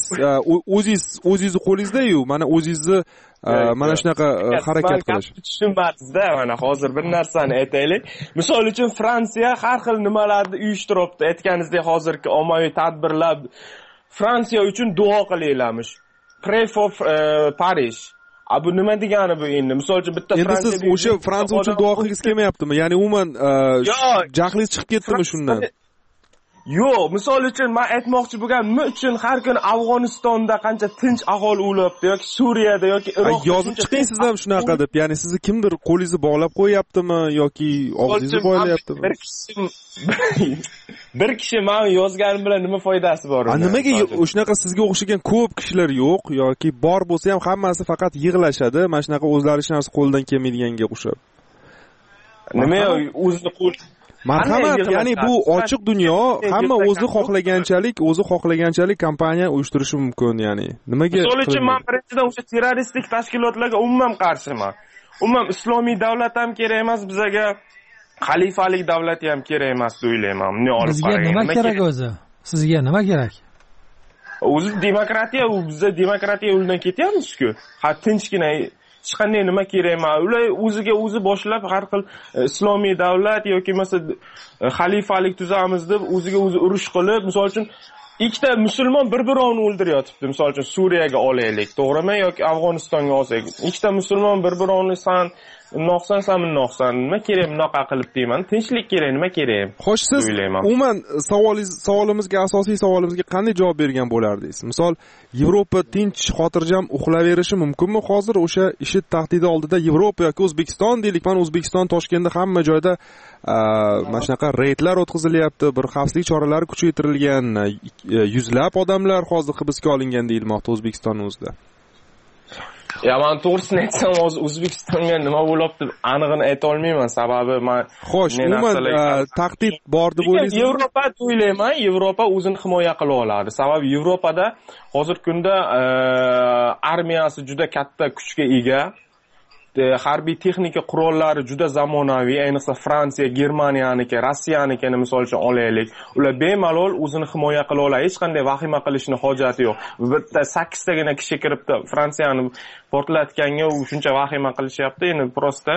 [SPEAKER 3] o'zingiz qo'lingizda-yu, mana o'zingizni mana shunaqa harakat qilish?
[SPEAKER 7] Tushunmadingiz-da, mana hozir bir narsani aytaylik. Misol uchun Fransiya har xil nimalarni uyushtiribdi. Aytganingizdek, hozirgi ommaviy tadbirlar Fransiya uchun duo qilinglarmish. Pray for Paris. Bu nima degani bu endi? Misol uchun bitta Fransiya
[SPEAKER 3] endi siz o'sha Fransiya uchun duo qilgingiz kelmayaptimi? Ya'ni umuman jahlingiz chiqib ketdimi shundan?
[SPEAKER 7] Yo'q, misol uchun men aytmoqchi bo'lganim, nima uchun har kuni Afg'onistonda qancha tinch aholi o'lyapti yoki Suriyada yoki Iroqda
[SPEAKER 3] yozib chiqing siz ham shunaqa deb. Ya'ni sizni kimdir qo'lingizni bog'lab qo'yaptimi yoki og'zingizni boylayaptimi?
[SPEAKER 7] Bir kishi men yozganim bilan nima foydasi bor?
[SPEAKER 3] Nimaga o'shanaqa sizga o'xshagan ko'p kishilar yo'q yoki bor bo'lsa ham hammasi faqat yig'lashadi, mana shunaqa o'zlari hech narsa qo'ldan kelmaydiganga o'xshab.
[SPEAKER 7] Nima o'zini qo'l
[SPEAKER 3] marhamat, ya'ni bu ochiq dunyo, hamma o'zi xohlaganchalik kompaniya uyushtirishi mumkin, ya'ni. Nimaga?
[SPEAKER 7] Misol uchun men birinchidan o'sha terroristik tashkilotlarga umuman qarshiman. Umuman islomiy davlat ham kerak emas bizga, xalifalik davlat ham kerak emas deb o'ylayman. Buni olib qarang.
[SPEAKER 2] Bizga nima kerak o'zi? Sizga nima kerak?
[SPEAKER 7] O'zi demokratiya, bizda demokratiya yo'lidan ketyapmiz-ku. Ha, tinchgina hech qanday nima kerak emas. Ular o'ziga o'zi boshlab har xil islomiy davlat yoki masalan xalifalik tuzamiz deb o'ziga o'zi urush qilib, misol uchun ikkita musulmon bir-birini o'ldiryotibdi. Misol uchun Suriyaga olaylik, to'g'rimi? Yoki Afg'onistonga olsak. Ikkita musulmon bir-birini san noqson, nima kerak bunaqa qilib deyman. Tinchlik kerak, nima kerak?
[SPEAKER 3] Xo'sh, siz umuman savolimizga, asosiy savolimizga qanday javob bergan bo'lardingiz? Misol, Yevropa tinch, xotirjam uxlayverishi mumkinmi hozir o'sha IShID tahdidi oldida Yevropa yoki O'zbekiston deylik, mana O'zbekiston Toshkentda hamma joyda mana shunaqa reydlar o'tkazilyapti, bir xavfsizlik choralari kuchaytirilgan, yuzlab odamlar hozir hibsga olingan deyilmoqda O'zbekistonning o'zida.
[SPEAKER 7] Men to'g'risini aytsam, hozir O'zbekistonga nima bo'lyapti aniqini ayta olmayman, sababi men
[SPEAKER 3] xo'sh, umuman tahdid bor deb o'ylaysiz?
[SPEAKER 7] Yevropa o'ylayman, Yevropa o'zini himoya qila oladi. Sababi Yevropada hozirgi kunda armiyasi juda katta kuchga ega. Harbiy texnika qurollari juda zamonaviy, ayniqsa Fransiya, Germaniyaniki, Rossiyanikini misol uchun olaylik. Ular bemalol o'zini himoya qila oladi. Hech qanday vahima qilishni hojati yo'q. Bitta 8 tagina kishi kiribdi Fransiyani portlatganga shuncha vahima qilishyapti. Endi prosta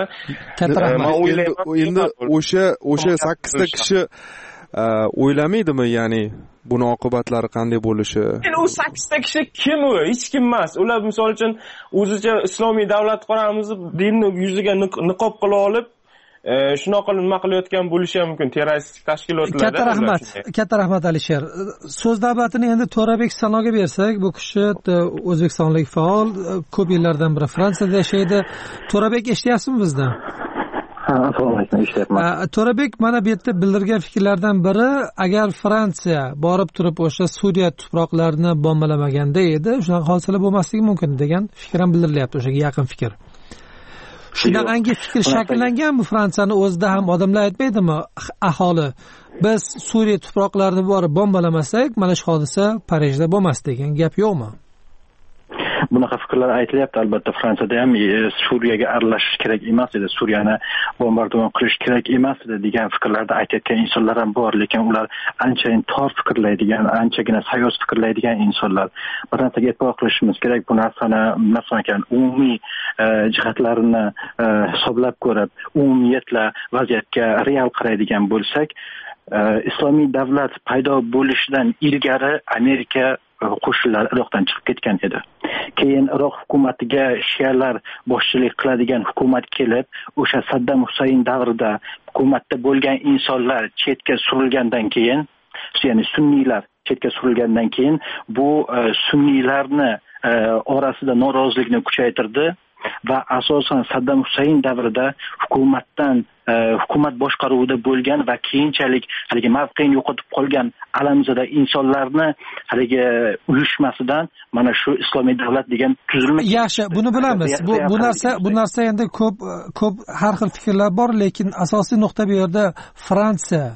[SPEAKER 3] endi o'sha 8 ta kishi o'ylamaydimi, ya'ni buni oqibatlari qanday bo'lishi?
[SPEAKER 7] Endi u 8 ta kishi kim u? Hech kim emas. Ular misol uchun o'zicha islomiy davlat quramiz, dinni yuziga niqob qila olib, shunaqa nima qilayotgan bo'lishi ham mumkin, terroristik tashkilotlarda.
[SPEAKER 2] Katta rahmat Alisher. So'z navbatini endi To'rabek Sanoga bersak, bu kishi o'zbekistonlik faol, ko'p yillardan beri Fransiyada yashaydi. To'rabek, eshityapsizmi bizdan?
[SPEAKER 8] Assalomu alaykum, eshityapman.
[SPEAKER 2] To'rabek mana bu yerda bildirgan fikrlardan biri, agar Fransiya borib turib o'sha Suriya tuproqlarini bombalamaganda edi, shunaqa hodisalar bo'lmasligi mumkin degan fikr ham bildirilyapti, o'shaga yaqin fikr. Shunaqangi fikr shakllanganmi Fransiyani o'zida ham? Odamlar aytmaydimi, aholi, biz Suriya tuproqlarini borib bombalamasak, mana shu hodisa Parijda bo'lmas degan gap yo'qmi?
[SPEAKER 8] Bunaqa fikrlar aytilyapti. Albatta Fransiyada ham Suriyaga aralashish kerak emas edi, Suriyani bombardimon qilish kerak emas edi degan fikrlarda aytayotgan insonlar ham bor, lekin ular anchayin tor fikrlaydigan, anchagina sayoz fikrlaydigan insonlar. Bir narsaga e'tibor qilishimiz kerak, bu narsani masalan umumiy jihatlarini hisoblab ko'rib, umumiyatla vaziyatga real qaraydigan bo'lsak, islomiy davlat paydo bo'lishidan ilgari Amerika qo'shinlari Iroqdan chiqib ketgan edi. Keyin Iroq hukumatiga shialar boshchilik qiladigan hukumat kelib, o'sha Saddam Husayn davrida hukumatda bo'lgan insonlar chetga surilgandan keyin, ya'ni sunniylar chetga surilgandan keyin bu sunniylarni orasida norozilikni kuchaytirdi va asosan Saddam Husayn davrida hukumat boshqaruvida bo'lgan va keyinchalik haligi mavqeini yo'qotib qolgan alamzada insonlarni haligi uyushmasidan mana shu islomiy davlat degan tuzilma.
[SPEAKER 2] Yaxshi, buni bilamiz. Bu narsa endi ko'p har xil fikrlar bor, lekin asosiy nuqta bu yerda Fransiya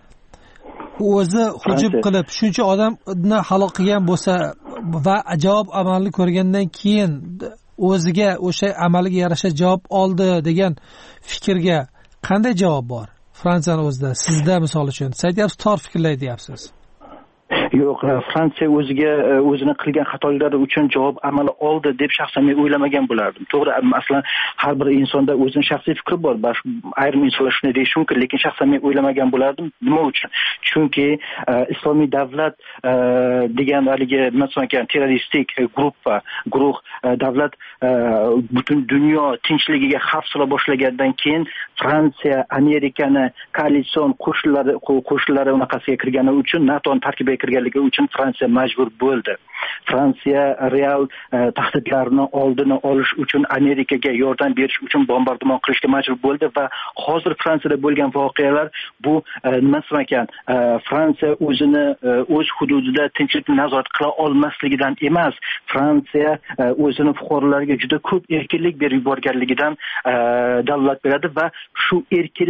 [SPEAKER 2] o'zi hujum qilib shuncha odamni halok qilgan bo'lsa va javob amalni ko'rgandan keyin o'ziga o'sha amaliga yarasha javob oldi degan fikrga qanday javob bor Fransiyani o'zida? Sizda misol uchun aytyapsiz, tor fikrlaydi deyapsiz.
[SPEAKER 8] Yo'q, Fransiya o'zini qilgan xatolari uchun javob amali oldi deb shaxsan men o'ylamagan bo'lardim. To'g'ri, masalan, har bir insonda o'zining shaxsiy fikri bor. Ayrim insonlar shunday deyishi mumkin, lekin shaxsan men o'ylamagan bo'lardim. Nima uchun? Chunki islomiy davlat degan haligi masalan terroristik guruh davlat butun dunyo tinchligiga xavf sola boshlagandan keyin Fransiya Amerikani koalitsion qo'shinlari unaqasiga kirgani uchun, NATO tarkibiga kirganligi uchun Fransiya majbur bo'ldi. Fransiya real tahdidlarni oldini olish uchun Amerikaga yordam berish uchun bombardimon qilishga majbur bo'ldi va hozir Fransiyada bo'lgan voqealar bu nima ekan, Fransiya o'zini o'z hududida tinchlikni nazorat qila olmasligidan emas, Fransiya o'zini fuqarolariga juda ko'p erkinlik berib yuborganligidan dalolat beradi va shu erkinlik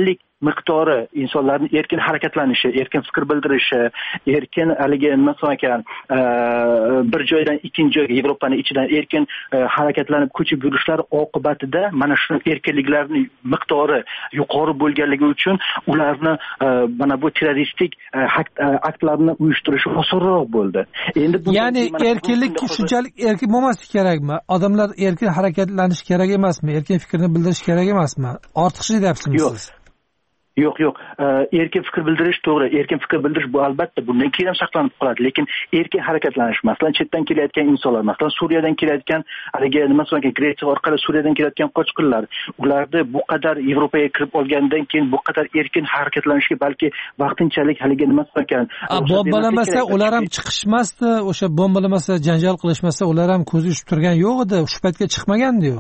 [SPEAKER 8] miqdori insonlarning erkin harakatlanishi, erkin fikr bildirishi, erkin haligi nima ekan bir joydan ikkinchi joyga Yevropaning ichidan erkin harakatlanib ko'chib yurishlari oqibatida mana shu erkinliklarning miqdori yuqori bo'lganligi uchun ularni mana bu terroristik aktlarni uyushtirishi osonroq bo'ldi. Endi
[SPEAKER 2] ya'ni erkinlik shunchalik erkin bo'lmasligi kerakmi? Odamlar erkin harakatlanishi kerak emasmi? Erkin fikrni bildirish kerak emasmi? Ortiqcha deyapsizmi siz?
[SPEAKER 8] Yo'q. Erkin fikr bildirish to'g'ri. Erkin fikr bildirish bu albatta bundan keyin ham saqlanib qoladi. Lekin erkin harakatlanish, masalan, chetdan kelayotgan insonlar, masalan, Suriyadan kelayotgan, haligi masalan, Gretsiya orqali Suriyadan kelayotgan qochqinlar, ularni bu qadar Yevropaga kirib olgandan keyin bu qadar erkin harakatlanishga balki vaqtinchalik haligi ekan.
[SPEAKER 2] Bombalamasa ular ham chiqishmasdi, o'sha bombalamasa, janjal qilishmasa, ular ham ko'zi uchib turgan yo'q edi, shu paytga chiqmagandi-yu.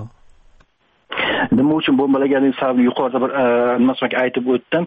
[SPEAKER 8] Nima uchun bombalaganlik sababini yuqorida bir aytib o'tdim.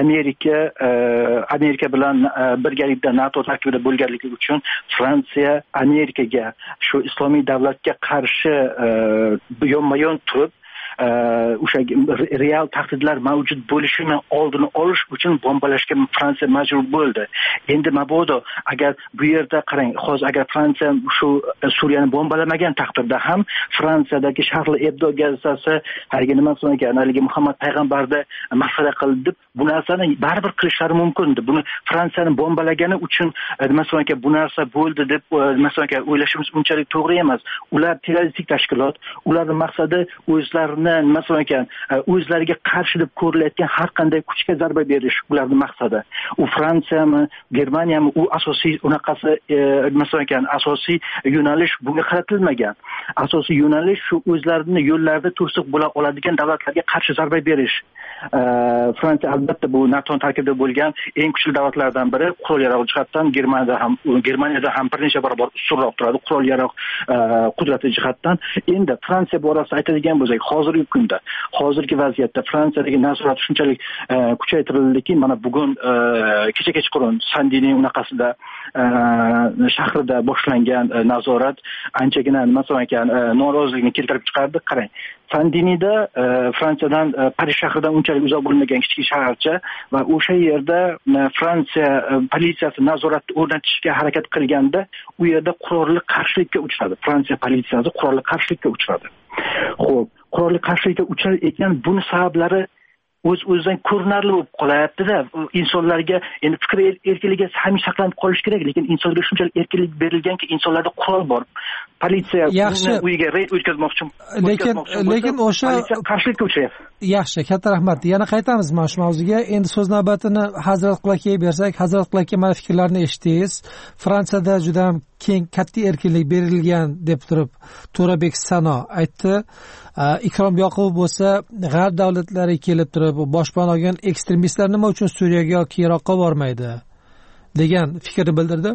[SPEAKER 8] Amerika bilan birgalikda NATO tarkibida bo'lganligi uchun Fransiya Amerikaga shu islomiy davlatga qarshi yonma-yon turib o'sha real tahdidlar mavjud bo'lishini oldini olish uchun bombalashga Fransiya majbur bo'ldi. Endi mabodo agar bu yerda qarang, hozir agar Fransiya shu Suriyani bombalamagan taqdirda ham Fransiyadagi Charlie Hebdo gazetasi haligi nima ekan, haligi Muhammad payg'ambarni masxara qildi deb bu narsani baribir qilishlari mumkin edi. Buni Fransiyani bombalagani uchun nima ekan, bu narsa bo'ldi deb masalan o'ylashimiz unchalik to'g'ri emas. Ular terroristik tashkilot, ularning maqsadi o'zlarini masalan ekan o'zlariga qarshi deb ko'rilayotgan har qanday kuchga zarba berish ularning maqsadi. U Fransiyami, Germaniyami, u asosiy unaqasi masalan ekan asosiy yo'nalish bunga qaratilmagan. Asosiy yo'nalish shu o'zlarining yo'llarida to'siq bo'la oladigan davlatlarga qarshi zarba berish. Fransiya albatta bu NATO tarkibida bo'lgan eng kuchli davlatlardan biri, qurol yarog' jihatdan Germaniyada ham bir necha barobar ustunroq turadi qurol yarog' qudrati jihatdan. Endi Fransiya borasida aytadigan bo'lsak, hozirgi kunda, hozirgi vaziyatda Fransiyadagi nazorat shunchalik kuchaytirildiki, mana bugun kecha kechqurun Sandini unaqasida shahrida boshlangan nazorat anchagina masalan ekan norozilikni keltirib chiqardi. Qarang, Sandinida Fransiyadan Parij shahridan unchalik uzoq bo'lmagan kichik shaharcha va o'sha yerda Fransiya politsiyasi nazoratni o'rnatishga harakat qilganda u yerda qurolli qarshilikka uchradi. Fransiya politsiyasi qurolli qarshilikka uchradi. Xo'p, qurolli qarshilikka uchrar ekan, buni sabablari o'z-o'zidan ko'rinarli bo'lib qolyapti-da. Insonlarga endi fikr erkinligi ham saqlanib qolish kerak, lekin insonlarga shunchalik erkinlik berilganki, insonlarda qurol bor. Politsiya uyiga reyd o'tkazmoqchi,
[SPEAKER 2] lekin o'sha
[SPEAKER 8] qarshilikka uchrayapti.
[SPEAKER 2] Yaxshi, katta rahmat. Yana qaytamiz mana shu mavzuga. Endi so'z navbatini Hazrat Qulakiga bersak, Hazrat Qulaki mana fikrlarini eshitdingiz. Fransiyada juda ham keng katta erkinlik berilgan deb turib To'rabek Sano aytdi. Ikrom Yoqubov bo'lsa, g'arb davlatlari kelib turib boshpana olgan ekstremistlar nima uchun Suriyaga yoki Iroqqa bormaydi degan fikrni bildirdi.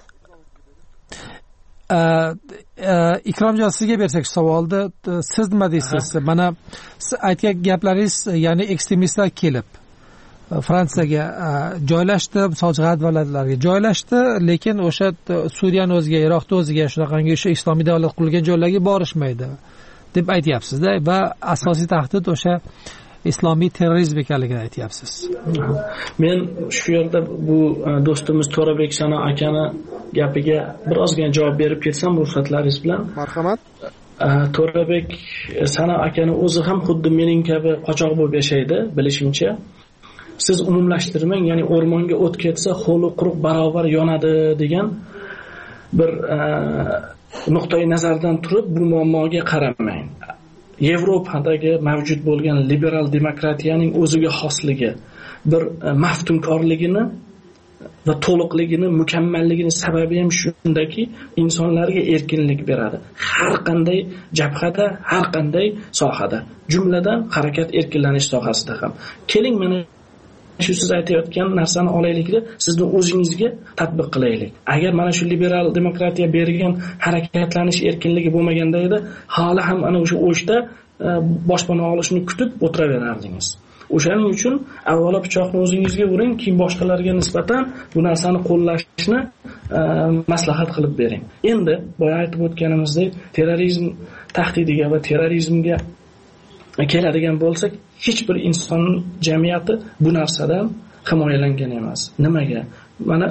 [SPEAKER 2] Ikromjon, sizga bersak savolni, siz nima deysiz? Mana siz aytgan gaplaringiz, ya'ni ekstremistlar kelib Fransiyaga joylashdi, misol g'arb davlatlariga joylashdi, lekin o'sha Suriyani o'ziga, Iroqni o'ziga, shunaqangi o'sha islomiy davlat qurilgan joylarga borishmaydi deb aytyapsiz-da, va asosiy tahdid o'sha islomiy terrorizm ekanligini aytyapsiz.
[SPEAKER 5] Men shu yerda bu do'stimiz To'rabek Sano akani gapiga birozgina javob berib ketsam, ruxsatlaringiz bilan.
[SPEAKER 3] Marhamat.
[SPEAKER 5] To'rabek Sano akani o'zi ham xuddi mening kabi qochoq bo'lib yashaydi, bilishimcha. Siz umumlashtirmang, ya'ni o'rmonga o't ketsa, ho'li quruq barobar yonadi degan bir nuqtai nazardan turib bu muammoga qaramang. Yevropadagi mavjud bo'lgan liberal demokratiyaning o'ziga xosligi, bir maftunkorligini va to'liqligini, mukammalligini sababi ham shundaki, insonlarga erkinlik beradi. Har qanday jabhada, har qanday sohada, jumladan harakat erkinlanish sohasida ham. Keling, mana shu siz aytayotgan narsani olaylikda, sizni o'zingizga tatbiq qilaylik. Agar mana shu liberal demokratiya bergan harakatlanish erkinligi bo'lmaganda edi, hali ham ana o'sha o'shda boshpana olishni kutib o'tiraverardingiz. O'shaning uchun avvalo pichoqni o'zingizga uring, keyin boshqalarga nisbatan bu narsani qo'llashni maslahat qilib bering. Endi boya aytib o'tganimizdek, terrorizm tahdidiga va terrorizmga keladigan bo'lsak, hech bir inson jamiyati bu narsadan himoyalangan emas. Nimaga? Mana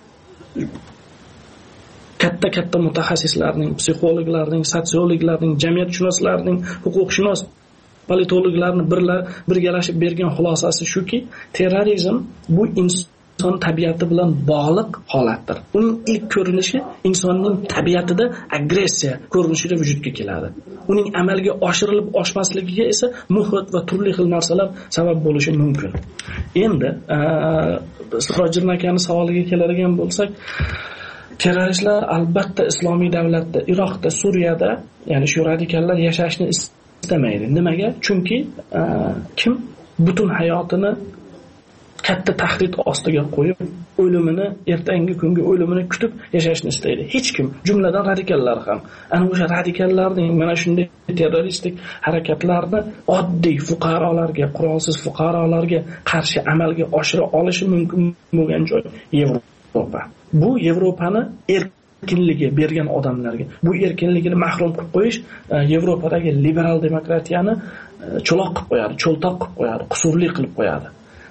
[SPEAKER 5] katta mutaxassislarning, psixologlarning, sotsiologlarning, jamiyatshunoslarning, huquqshunos, politologlarning birgalashib bergan xulosasi shuki, terrorizm bu inson tabiati bilan bog'liq holatdir. Uning ilk ko'rinishi insonning tabiatida agressiya ko'rinishida vujudga keladi. Uning amalga oshirilib oshmasligiga esa muhit va turli xil narsalar sabab bo'lishi mumkin. Endi Sirojiddin akaning savoliga keladigan bo'lsak, terroristlar albatta islomiy davlatda, Iroqda, Suriyada, ya'ni shu radikallar yashashni istamaydi. Nimaga? Chunki kim butun hayotini katta tahdid ostiga qo'yib, o'limini, ertangi kungi o'limini kutib yashashni istaydi. Hech kim, jumladan radikallar ham. Ana o'sha radikallarning mana shunday terroristik harakatlarni oddiy fuqarolarga, qurolsiz fuqarolarga qarshi amalga oshira olishi mumkin bo'lgan joy Yevropa. Bu Yevropani erkinligi bergan odamlarga, bu erkinligini mahrum qilib qo'yish Yevropadagi liberal demokratiyani cho'loq qilib qo'yadi, cho'ltoq qilib qo'yadi, qusurli qilib qo'yadi.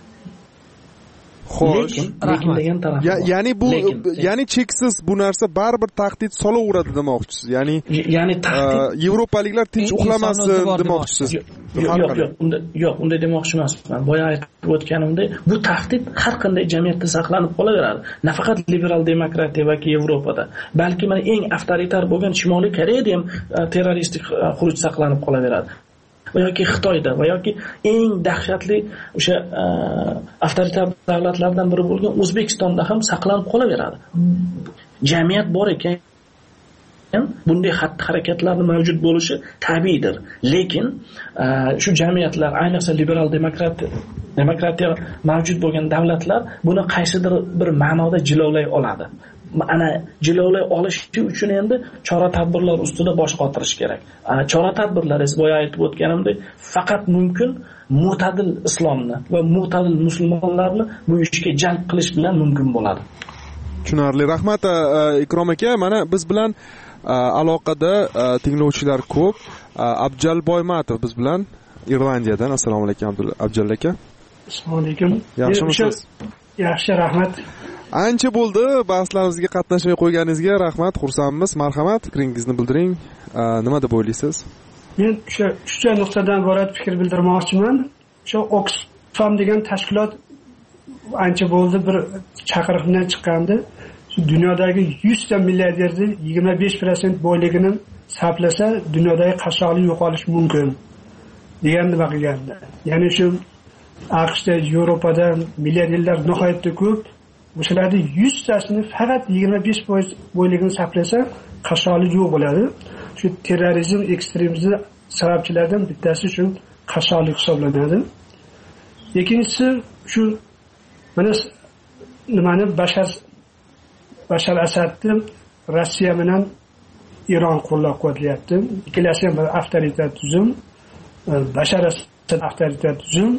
[SPEAKER 3] Xo'sh,
[SPEAKER 5] lekin degan taraf bor.
[SPEAKER 3] Ya'ni cheksiz bu narsa baribir tahdid solaveradi demoqchisiz. Ya'ni tahdid Yevropaliklar tinch uxlamasin demoqchisiz.
[SPEAKER 5] Yo'q, unday demoqchi emasman. Boya aytib o'tganimdek, bu tahdid har qanday jamiyatda saqlanib qolaveradi. Nafaqat liberal demokratiya yoki Yevropada, balki mana eng avtoritar bo'lgan Shimoliy Koreyada ham terroristik xuruj saqlanib qolaveradi. yoki Xitoyda va yoki eng dahshatli o'sha avtoritar davlatlardan biri bo'lgan O'zbekistonda ham saqlanib qolaveradi. Jamiyat bor ekan, bunday xatti-harakatlarning mavjud bo'lishi tabiiydir. Lekin shu jamiyatlar, ayniqsa liberal demokratiya mavjud bo'lgan davlatlar buni qaysidir bir ma'noda jilovlay oladi. Ana jilovlay olishi uchun endi chora-tadbirlar ustida bosh qotirish kerak. Chora-tadbirlar esa boya aytib o'tganimdek, faqat mumkin mo'tadil islomni va mo'tadil musulmonlarni bu ishga jalb qilish bilan mumkin bo'ladi.
[SPEAKER 3] Tushunarli. Rahmat Ikrom aka. Mana biz bilan aloqada tinglovchilar ko'p. Abjal Boymatov biz bilan Irlandiyadan. Assalomu alaykum Abjal aka.
[SPEAKER 9] Assalomu alaykum.
[SPEAKER 3] Yaxshimisiz?
[SPEAKER 9] Yaxshi, rahmat.
[SPEAKER 3] Ancha bo'ldi bahslarimizga qatnashmay qo'yganingizga rahmat, xursandmiz. Marhamat, fikringizni bildiring. Nima deb o'ylaysiz?
[SPEAKER 9] Men uchta nuqtadan iborat fikr bildirmoqchiman. O'sha Oxfam degan tashkilot ancha bo'ldi bir chaqiriq bilan chiqqandi. Dunyodagi 100 ta milliarderning 25% boyligini sarflasa, dunyodagi qashshoqlik yo'qolishi mumkin degan nima qilgandi. Ya'ni shu AQShda, Yevropada milliarderlar nihoyatda ko'p. O'shalarning 100 tasini faqat 25% boyligini sarflasa, qashshoqlik yo'q bo'ladi. Shu terrorizm, ekstremizm sababchilaridan bittasi shu qashshoqlik hisoblanadi. Ikkinchisi shu mana nimani Bashar Asadni Rossiya bilan Iron qo'llab-quvvatlayapti. Ikkalasi ham avtoritar tuzum. Bashar Asad avtoritar tuzum.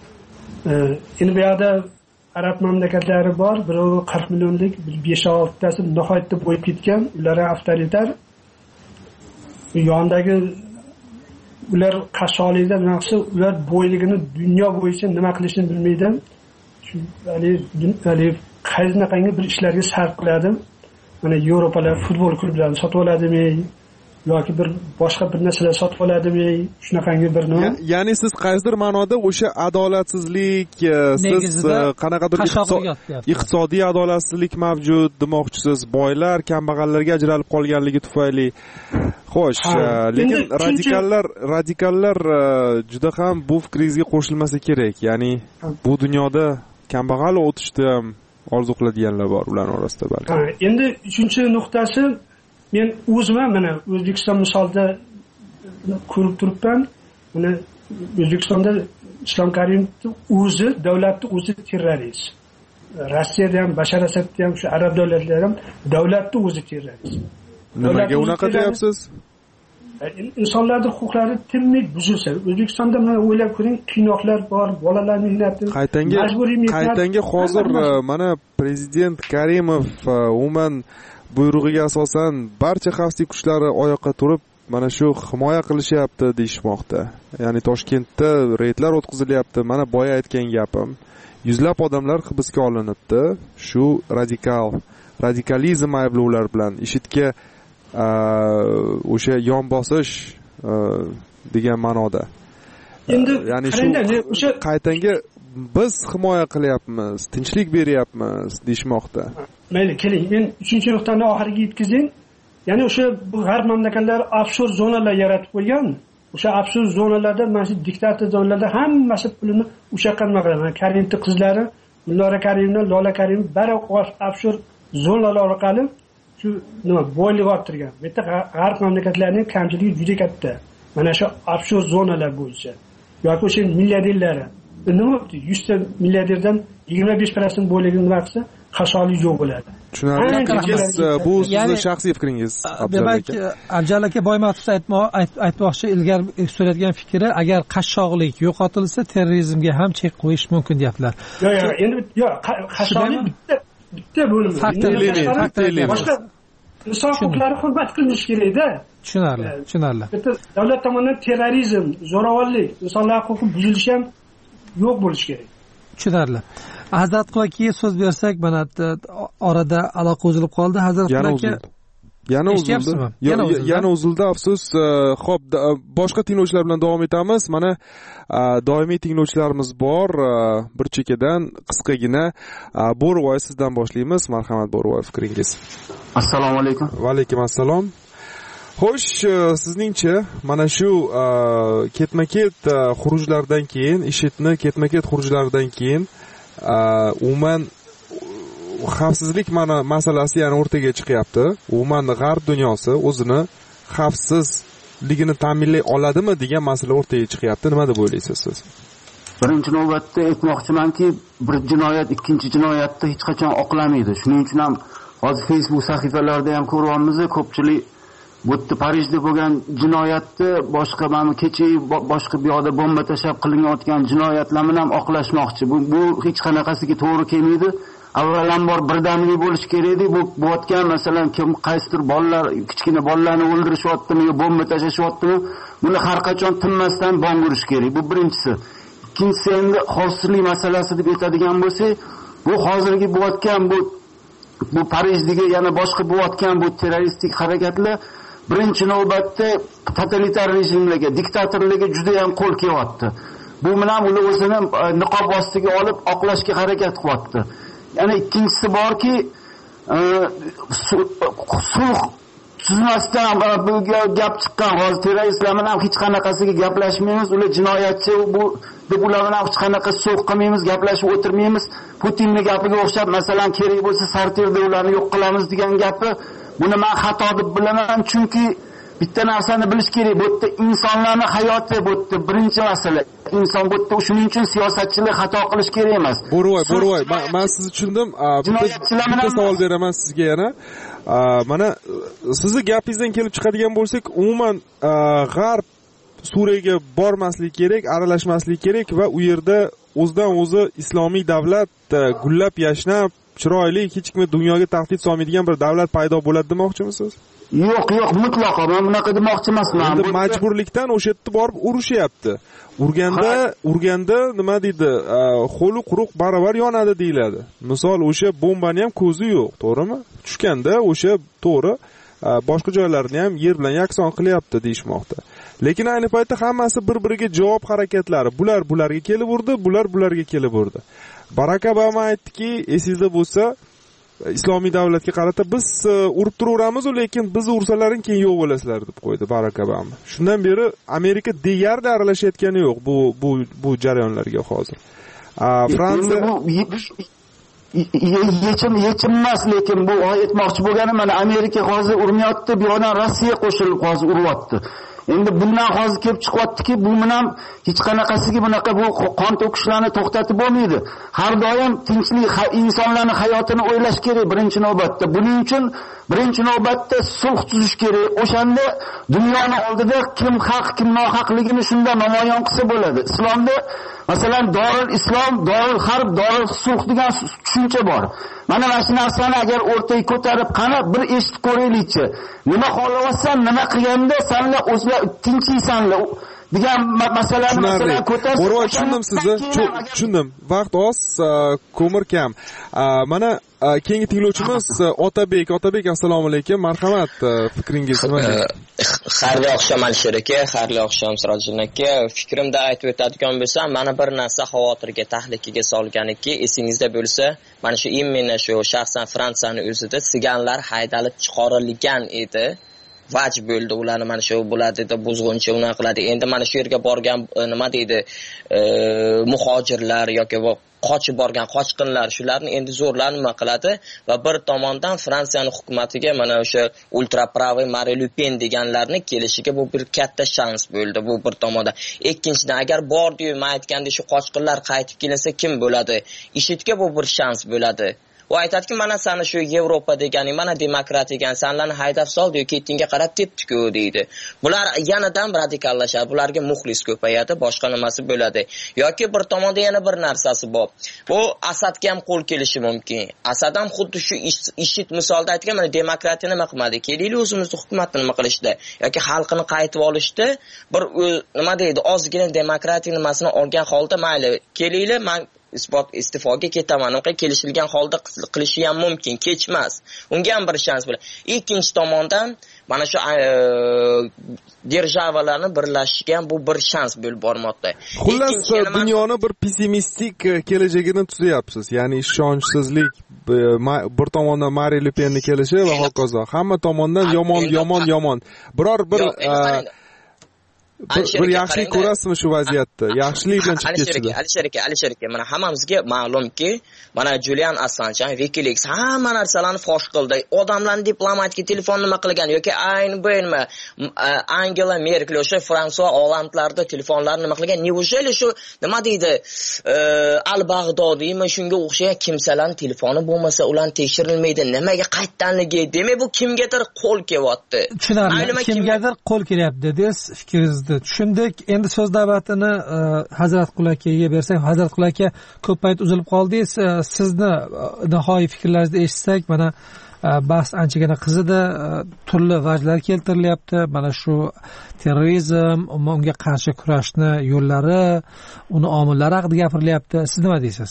[SPEAKER 9] Endi bu yerda arab mamlakatlari bor, birovi 40 millionlik, 5-6 tasi nihoyatda boyib ketgan, ular avtoritar. Yondagi ular qashshoqlikdan maqsad ular boyligini dunyo bo'yicha nima qilishini bilmaydi. Shu hali qanday bir ishlarga sarf qiladi. Mana Yevropalar futbol klublarini sotib oladimi yoki bir boshqa bir narsalar sotib oladimi? Shunaqangi bir nima?
[SPEAKER 3] Ya'ni siz qaysidir ma'noda o'sha adolatsizlik, siz qanaqadir iqtisodiy adolatsizlik mavjud demoqchisiz, boylar kambag'allarga ajralib qolganligi tufayli. Xo'sh, lekin radikallar juda ham bu fikringizga qo'shilmasa kerak. Ya'ni bu dunyoda kambag'al o'tishni ham orzu qiladiganlar bor ular orasida balki.
[SPEAKER 9] Endi 3-nuqtasi men o'zim mana O'zbekiston misolida ko'rib turibman. Mana O'zbekistonda Islom Karimovning o'zi, davlatning o'zi terrorist. Rossiyada ham, Bashar Asadda ham, shu arab davlatlari ham davlatning o'zi terrorist.
[SPEAKER 3] Nimaga unaqa deyapsiz?
[SPEAKER 9] Insonlarning huquqlari tinmay buzilsa, O'zbekistonda mana o'ylab ko'ring, qiynoqlar bor, bolalar mehnati, majburiy mehnat.
[SPEAKER 3] Qaytanga hozir mana prezident Karimov umuman buyrug'iga asosan barcha xavfsizlik kuchlari oyoqqa turib mana shu himoya qilishyapti deyishmoqda. Ya'ni Toshkentda reydlar o'tkazilyapti. Mana boya aytgan gapim. Yuzlab odamlar hibsga olinibdi. Shu radikalizm ayblovlar bilan IShIDga o'sha yon bosish degan ma'noda.
[SPEAKER 9] Endi
[SPEAKER 3] ya'ni shu qaytanga biz himoya qilyapmiz, tinchlik beryapmiz deyishmoqda.
[SPEAKER 9] Mayli, keling, men 3-nuqtani oxiriga yetkazing. Ya'ni o'sha bu g'arb mamlakatlari offshor zonalar yaratib qo'ygan. O'sha offshor zonalarda, mana shu diktator zonalarda hammasi pulini o'sha yoqqa nima qiladi. Karimning qizlari, Mullora Karimlar, Lola Karim bari offshor zonalar orqali shu nima boylik orttirgan. Bu yerda g'arb mamlakatlarining kamchiligi juda katta. Mana shu offshor zonalar bo'yicha yoki o'sha milliarderlari nima bo'ldi? 100 ta milliarderdan 25% boyligini nima qilsa, xasholi yo'q bo'ladi.
[SPEAKER 3] Tushunarli. Bu sizning shaxsiy fikringiz.
[SPEAKER 2] Demak, Afzal aka Boymatovni aytmoqchi ilgari so'rayotgan fikri, agar qashshoqlik yo'qotilsa, terrorizmga ham chek qo'yish mumkin deyaptilar.
[SPEAKER 9] Yo'q, endi qashshoqlik bitta bo'lim.
[SPEAKER 3] Faktorli.
[SPEAKER 9] Boshqa inson huquqlari hurmat qilinishi kerak-da.
[SPEAKER 2] Tushunarli.
[SPEAKER 9] Davlat tomonidan terrorizm, zo'ravonlik, insonlar huquqi buzilishi ham yo'q bo'lishi kerak.
[SPEAKER 2] Tushunarli. Hazrat Qulakaga so'z bersak, mana orada aloqa uzilib qoldi. Hazrat Qulaka
[SPEAKER 3] yana uzildi, afsus. Xo'p, boshqa tinglovchilar bilan davom etamiz. Mana doimiy tinglovchilarimiz bor. Bir chekkadan qisqagina Bo'rivoy sizdan boshlaymiz. Marhamat Bo'rivoy, fikringiz.
[SPEAKER 10] Assalomu alaykum.
[SPEAKER 3] Va alaykum assalom. Xo'sh, sizningcha mana shu ketma-ket xurujlardan keyin, IShIDni ketma-ket xurujlaridan keyin umuman xavfsizlik masalasi yana o'rtaga chiqyapti. Umuman g'arb dunyosi o'zini xavfsizligini ta'minlay oladimi degan masala o'rtaga chiqyapti. Nima deb o'ylaysiz siz?
[SPEAKER 10] Birinchi navbatda aytmoqchimanki, bir jinoyat ikkinchi jinoyatda hech qachon oqlamaydi. Shuning uchun ham hozir Facebook sahifalarida ham ko'ryapmiz, ko'pchilik bu yerda Parijda bo'lgan jinoyatni boshqa mana kecha boshqa bu yoqda bomba tashlab qilinayotgan jinoyatlarni ham oqlashmoqchi. Bu hech qanaqasiga to'g'ri kelmaydi. Avvalambor birdamlik bo'lish kerak edi. Bu bo'layotgan masalan kim qaysidir bolalar, kichkina bolalarni o'ldirishyaptimi yo bomba tashlashyaptimi, buni har qachon tinmasdan bong urish kerak. Bu birinchisi. Ikkinchisi endi xavfsizlik masalasi deb aytadigan bo'lsak, bu hozirgi bo'layotgan bu Parijdagi yana boshqa bo'layotgan bu terroristik harakatlar birinchi navbatda totalitar rejimlarga, diktatorlarga juda ham qo'l kelyapti. Bu bilan ular o'zini niqob ostiga olib oqlashga harakat qilyapti. Yana ikkinchisi borki, sulh tuzmasdan bu gap chiqqan. Hozir terroristlar bilan ham hech qanaqasiga gaplashmaymiz. Ular jinoyatchi, bu deb ular bilan hech qanaqa sulh qilmaymiz, gaplashib o'tirmaymiz. Putinning gapiga o'xshab, masalan, kerak bo'lsa Sartirda ularni yo'q qilamiz degan gapi, buni men xato deb bilaman, chunki bitta narsani bilish kerak. Bu yerda insonlarning hayoti, bu yerda birinchi masala. Inson bu yerda, shuning uchun siyosatchilar xato qilish kerak emas.
[SPEAKER 3] Bo'rivoy, men sizni tushundim. Bitta savol beraman sizga yana. Mana sizni gapingizdan kelib chiqadigan bo'lsak, umuman g'arb Suriyaga bormaslik kerak, aralashmaslik kerak va u yerda o'zidan o'zi islomiy davlat gullab yashnab, chiroyli, hech kimga dunyoga tahdid solmaydigan bir davlat paydo bo'ladi demoqchimisiz?
[SPEAKER 10] Yo'q, mutlaqo men bunaqa demoqchi emasman.
[SPEAKER 3] Endi majburlikdan o'sha yerda borib urushyapti. Urganda nima deydi? Qo'li quruq baravar yonadi deyiladi. Misol o'sha bombani ham ko'zi yo'q, to'g'rimi? Tushganda o'sha to'g'ri boshqa joylarni ham yer bilan yakson qilyapti deyishmoqda. Lekin ayni paytda hammasi bir-biriga javob harakatlari. Bularga kelib urdi, bularga kelib urdi. Barak Obama aytdiki, esingizda bo'lsa, islomiy davlatga qarata biz urib turaveramiz, lekin bizni ursalaring keyin yo'q bo'lasizlar deb qo'ydi Barak Obama. Shundan beri Amerika deyarli aralashayotgani yo'q bu jarayonlarga hozir. Fransiya
[SPEAKER 10] yechim emas, lekin bu aytmoqchi bo'lganim, mana Amerika hozir urmayapti, bu yoqdan Rossiya qo'shilib hozir uryapti. Endi bundan hozir kelib chiqyaptiki, bu bilan hech qanaqasiga bunaqa bu qon to'kishlarni to'xtatib bo'lmaydi. Har doim tinchlik, insonlarning hayotini o'ylash kerak birinchi navbatda. Buning uchun birinchi navbatda sulh tuzish kerak. O'shanda dunyoni oldida kim haq, kim nohaqligini shunda namoyon qilsa bo'ladi. Islomda masalan Dorul Islom, Dorul Harb, Dorul Sulh degan tushuncha bor. Mana shu narsani agar o'rtaga ko'tarib, qani bir eshitib ko'raylikchi. Nima xohlasan, nima qilganda senlar o'zlar tinchiysanlar degan masalani masalan ko'tarish.
[SPEAKER 3] Bo'rvoy, tushundim sizni. Tushundim. Vaqt oz, ko'mir kam. Mana keyingi tinglovchimiz Otabek. Otabek, assalomu alaykum. Marhamat, fikringiz nima?
[SPEAKER 11] Xayrli oqshom Alisher aka, xayrli oqshom Sirojiddin aka. Fikrimda aytib o'tadigan bo'lsam, mana bir narsa xavotirga, tahlikaga solganiki, esingizda bo'lsa, mana shu imенно shu shaxsan Fransiyani o'zida siganlar haydalib chiqarilgan edi. Vaj bo'ldi ularni mana shu bo'ladi deb buzg'unchi unaqa qiladi. Endi mana shu yerga borgan nima deydi, muhojirlar yoki qochib borgan qochqinlar shularni endi zo'rlar nima qiladi va bir tomondan Fransiyani hukumatiga mana o'sha ultrapravый Marine Le Pen deganlarni kelishiga bu bir katta shans bo'ldi bu bir tomondan. Ikkinchidan agar bordi-yu men aytgandek shu qochqinlar qaytib kelsa kim bo'ladi? IShIDga bu bir shans bo'ladi. U aytadiki, mana seni shu Yevropa degani, mana demokrat degan, senlarni haydab soldi, ketdingga qarab tepdi-ku deydi. Bular yanadam radikallashadi, bularga muxlis ko'payadi, boshqa nimasi bo'ladi. Yoki bir tomonda yana bir narsasi bor. Bu Asadga ham qo'l kelishi mumkin. Asad ham xuddi shu IShID misolda aytgan, mana demokratiya nima qilmadi? Kelaylik o'zimizni hukumatni nima qilishdi yoki xalqini qaytib olishdi, bir nima deydi, ozgina demokratiya nimasini olgan holda mayli, kelaylik, men istifoga ketaman. Unga kelishilgan holda qilishi ham mumkin, kechmas. Unga ham bir shans bo'ladi. Ikkinchi tomondan mana shu державаларni birlashishiga bu bir shans bo'lib bormoqda.
[SPEAKER 3] Xullas, dunyoni bir pessimistik kelajagini tuzyapsiz. Ya'ni ishonchsizlik, bir tomondan Marine Le Penni kelishi va hokazo. Hamma tomondan yomon. Biror bir bir yaxshilik ko'rasizmi shu vaziyatda? Yaxshilik bilan chiqib ketdi.
[SPEAKER 11] Alisher aka, mana hammamizga ma'lumki, mana Julian Assange, WikiLeaks hamma narsalarni fosh qildi. Odamlarni diplomatga telefon nima qilgan yoki ayni bo'lma Angela Merkel o'sha Fransuva Hollandlarda telefonlarni nima qilgan? Neujeli shu nima deydi? Al-Bag'dodiymi shunga o'xshagan kimsalarning telefoni bo'lmasa, ularni tekshirilmaydi. Nimaga qaytdanligi? Demak, bu kimgadir qo'l kelyapti.
[SPEAKER 2] Tushunarli. Kimgadir qo'l kelyapti dediz, fikringizni tushundik. Endi so'z da'vatini Hazrat Qul akaga bersak, Hazrat Qul aka ko'p payt uzilib qoldingiz. Sizni nihoyiy fikrlaringizni eshitsak, mana bahs anchagina qizidi, turli vajlar keltirilyapti. Mana shu terrorizm, unga qarshi kurashni yo'llari, uni omillari haqida gapirilyapti. Siz nima deysiz?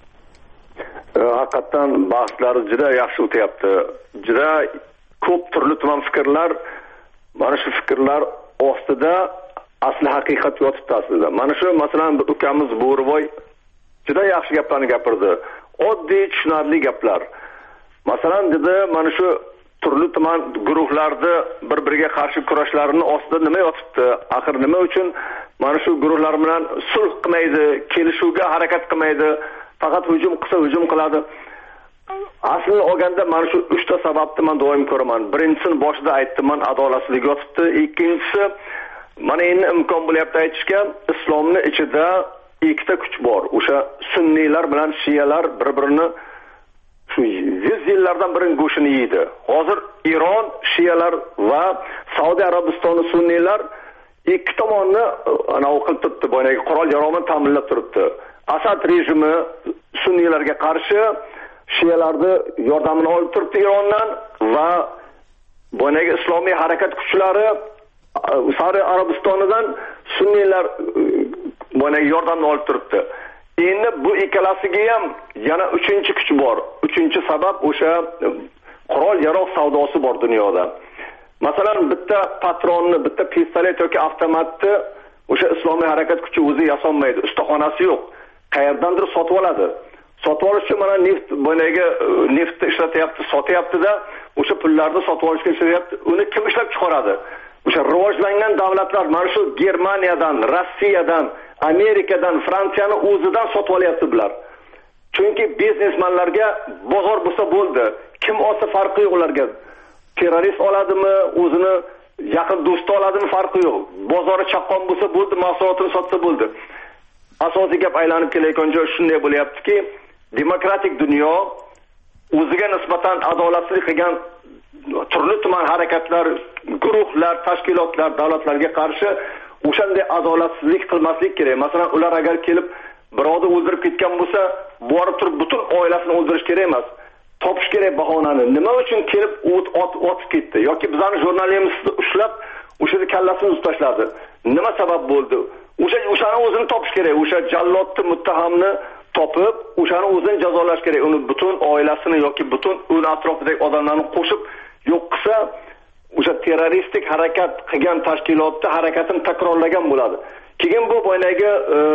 [SPEAKER 4] Haqiqatan bahslar juda yaxshi o'tyapti. Juda ko'p turli tuman fikrlar, mana shu fikrlar ostida asli haqiqat yotibdi aslida. Mana shu masalan ukamiz Bo'rvoy juda yaxshi gaplarni gapirdi. Oddiy tushunarli gaplar. Masalan dedi, mana shu turli tuman guruhlarda bir-biriga qarshi kurashlarini ostida nima yotibdi? Axir nima uchun mana shu guruhlar bilan sulh qilmaydi, kelishuvga harakat qilmaydi, faqat hujum qilsa hujum qiladi. Aslini olganda mana shu 3 ta sababni men doim ko'raman. Birinchisini boshida aytdim, men adolatsizlik yotibdi. Ikkinchisi, mana endi imkon bo'lyapti aytishga, islomning ichida ikkita kuch bor. O'sha sunniylar bilan shiyalar bir-birini shu 100 yillardan birining go'shini yeydi. Hozir Iron shiyalar va Saudiya Arabistoni sunniylar ikki tomonni ana o'qilib turibdi, boyagi qurol yarog'ini ta'minlab turibdi. Asad rejimi sunniylarga qarshi shiyalarni yordamini olib turibdi Irondan va boyagi islomiy harakat kuchlari Saudiya Arabistonidan sunniylar boyagi yordamini olib turibdi. Endi bu ikkalasiga ham yana 3-chi kuch bor. 3-chi sabab o'sha qurol yarog' savdosi bor dunyoda. Masalan, bitta patronni, bitta pistolet yoki avtomatni o'sha islomiy harakat kuchi o'zi yasolmaydi. Ustaxonasi yo'q. Qayerdandir sotib oladi. Sotib olish uchun mana neftni ishlatyapti, sotyapti-da, o'sha pullarni sotib olishga ishlatyapti. Uni kim ishlab chiqaradi? O'sha rivojlangan davlatlar, mana shu Germaniyadan, Rossiyadan, Amerikadan, Fransiyani o'zidan sotib olyapti bular. Chunki biznesmenlarga bozor bo'lsa bo'ldi. Kim olsa farqi yo'q ularga. Terrorist oladimi, o'zini yaqin do'sti oladimi farqi yo'q. Bozori chaqqon bo'lsa bo'ldi, mahsulotini sotsa bo'ldi. Asosiy gap aylanib kelayotgan joy shunday bo'lyaptiki, demokratik dunyo o'ziga nisbatan adolatsizlik qilgan turli tuman harakatlar, guruhlar, tashkilotlar davlatlarga qarshi o'shanday adolatsizlik qilmaslik kerak. Masalan, ular agar kelib birovni o'ldirib ketgan bo'lsa, borib turib butun oilasini o'ldirish kerak emas. Topish kerak bahonani. Nima uchun kelib otib ketdi yoki bizning jurnalistimizni ushlab o'sha kallasini uzib tashladi? Nima sabab bo'ldi? O'shani o'zini topish kerak. O'sha jallodni, muttahamni topib, o'shani o'zini jazolash kerak. Uni butun oilasini yoki butun uni atrofidagi odamlarni qo'shib yo'q qilsa, o'sha terroristik harakat qilgan tashkilotni harakatini takrorlagan bo'ladi. Keyin bu boyagi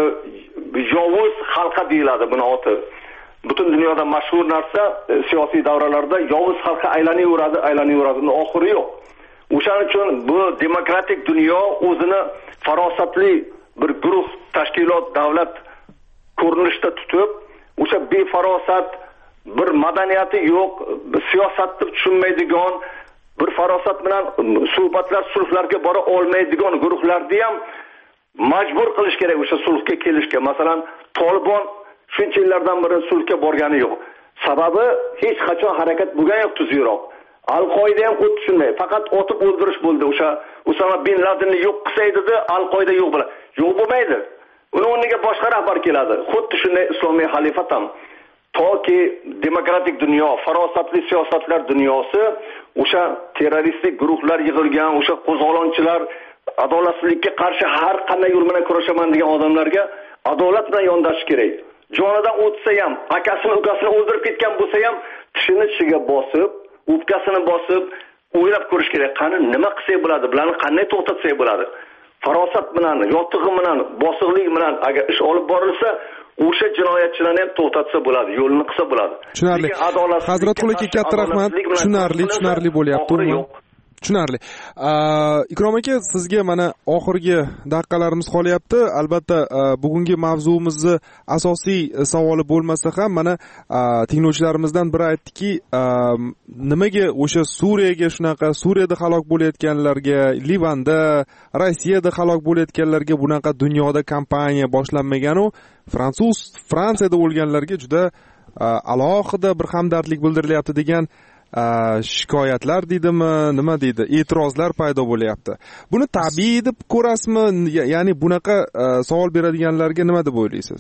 [SPEAKER 4] yovuz xalqa deyiladi buni oti. Butun dunyoda mashhur narsa, siyosiy davralarda yovuz xalqa aylanaveradi, uni oxiri yo'q. O'shaning uchun bu demokratik dunyo o'zini farosatli bir guruh, tashkilot, davlat ko'rinishda tutib, o'sha befarosat, bir madaniyati yo'q, siyosatni tushunmaydigan, bir farosat bilan suhbatlar, sulhlarga bora olmaydigan guruhlarni ham majbur qilish kerak o'sha sulhga kelishga. Masalan, Tolibon shuncha yillardan beri sulhga borgani yo'q. Sababi hech qachon harakat bo'lgan yo'q tuzukroq. Al-Qoida ham xuddi shunday, faqat otib o'ldirish bo'ldi. O'sha Usama bin Ladenni yo'q qilsa edi, Al-Qoida yo'q bo'ladi. Yo'q bo'lmaydi. Uni o'rniga boshqa rahbar keladi. Xuddi shunday islomiy xalifat ham. Toki demokratik dunyo, farosatli siyosatlar dunyosi, o'sha terroristik guruhlar yig'ilgan, o'sha qo'zg'olonchilar, adolatsizlikka qarshi har qanday yo'l bilan kurashaman degan odamlarga adolat bilan yondashish kerak. Jonidan o'tsa ham, akasini, ukasini o'ldirib ketgan bo'lsa ham, tishini tishiga bosib, o'pkasini bosib, o'ylab ko'rish kerak. Qani nima qilsak bo'ladi, bularni qanday to'xtatsak bo'ladi? Farosat bilan, yotig'i bilan, bosiqlik bilan agar ish olib borilsa, o'sha jinoyatchilarni ham to'xtatsa bo'ladi, yo'lini qilsa bo'ladi.
[SPEAKER 3] Tushunarli. Hazratqul aka, katta rahmat. Tushunarli bo'lyapti. Tushunarli. Ikrom aka, sizga mana oxirgi daqiqalarimiz qolyapti. Albatta, bugungi mavzuimizni asosiy savoli bo'lmasa ham, mana tinglovchilarimizdan biri aytdiki, nimaga o'sha Suriyaga shunaqa, Suriyada halok bo'layotganlarga, Livanda, Rossiyada halok bo'layotganlarga bunaqa dunyoda kampaniya boshlanmagan-u, Fransiyada o'lganlarga juda alohida bir hamdardlik bildirilyapti degan shikoyatlar deydimi, nima deydi, e'tirozlar paydo bo'lyapti. Buni tabiiy deb ko'rasizmi? Ya'ni bunaqa savol beradiganlarga nima deb o'ylaysiz?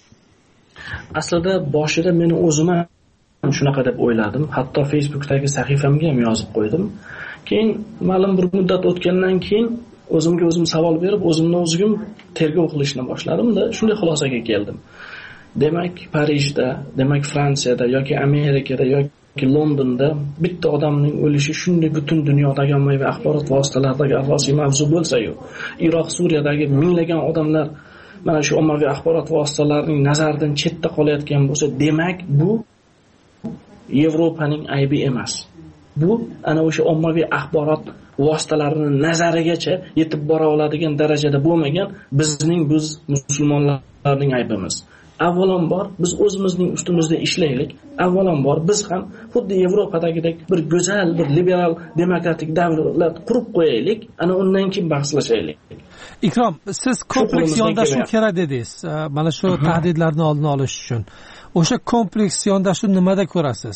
[SPEAKER 5] Aslida boshida meni o'zim ham shunaqa deb o'yladim. Hatto Facebookdagi sahifamga ham yozib qo'ydim. Keyin ma'lum bir muddat o'tgandan keyin o'zimga o'zim savol berib, o'zimni o'zim tergov qilishni boshladim-da, shunday xulosaga keldim. Demak, Parijda, demak Fransiyada yoki Amerikada yoki Londonda bitta odamning o'lishi shunday butun dunyodagi ommaviy axborot vositalaridagi asosiy mavzu bo'lsa-yu, Iroq, Suriyadagi minglagan odamlar mana shu ommaviy axborot vositalarining nazaridan chetda qolayotgan bo'lsa, demak bu Yevropaning aybi emas. Bu ana o'sha ommaviy axborot vositalarini nazarigacha yetib bora oladigan darajada bo'lmagan biz musulmonlarning aybimiz. Avvalambor biz o'zimizning ustimizda ishlaylik. Avvalambor biz ham xuddi Yevropadagidek bir go'zal, bir liberal, demokratik davlat qurib qo'yaylik. Ana undan keyin bahslashaylik.
[SPEAKER 2] Ikrom, siz kompleks yondashuv kerak dedingiz. Mana shu tahdidlarni oldini olish uchun. O'sha kompleks yondashuv nimada ko'rasiz?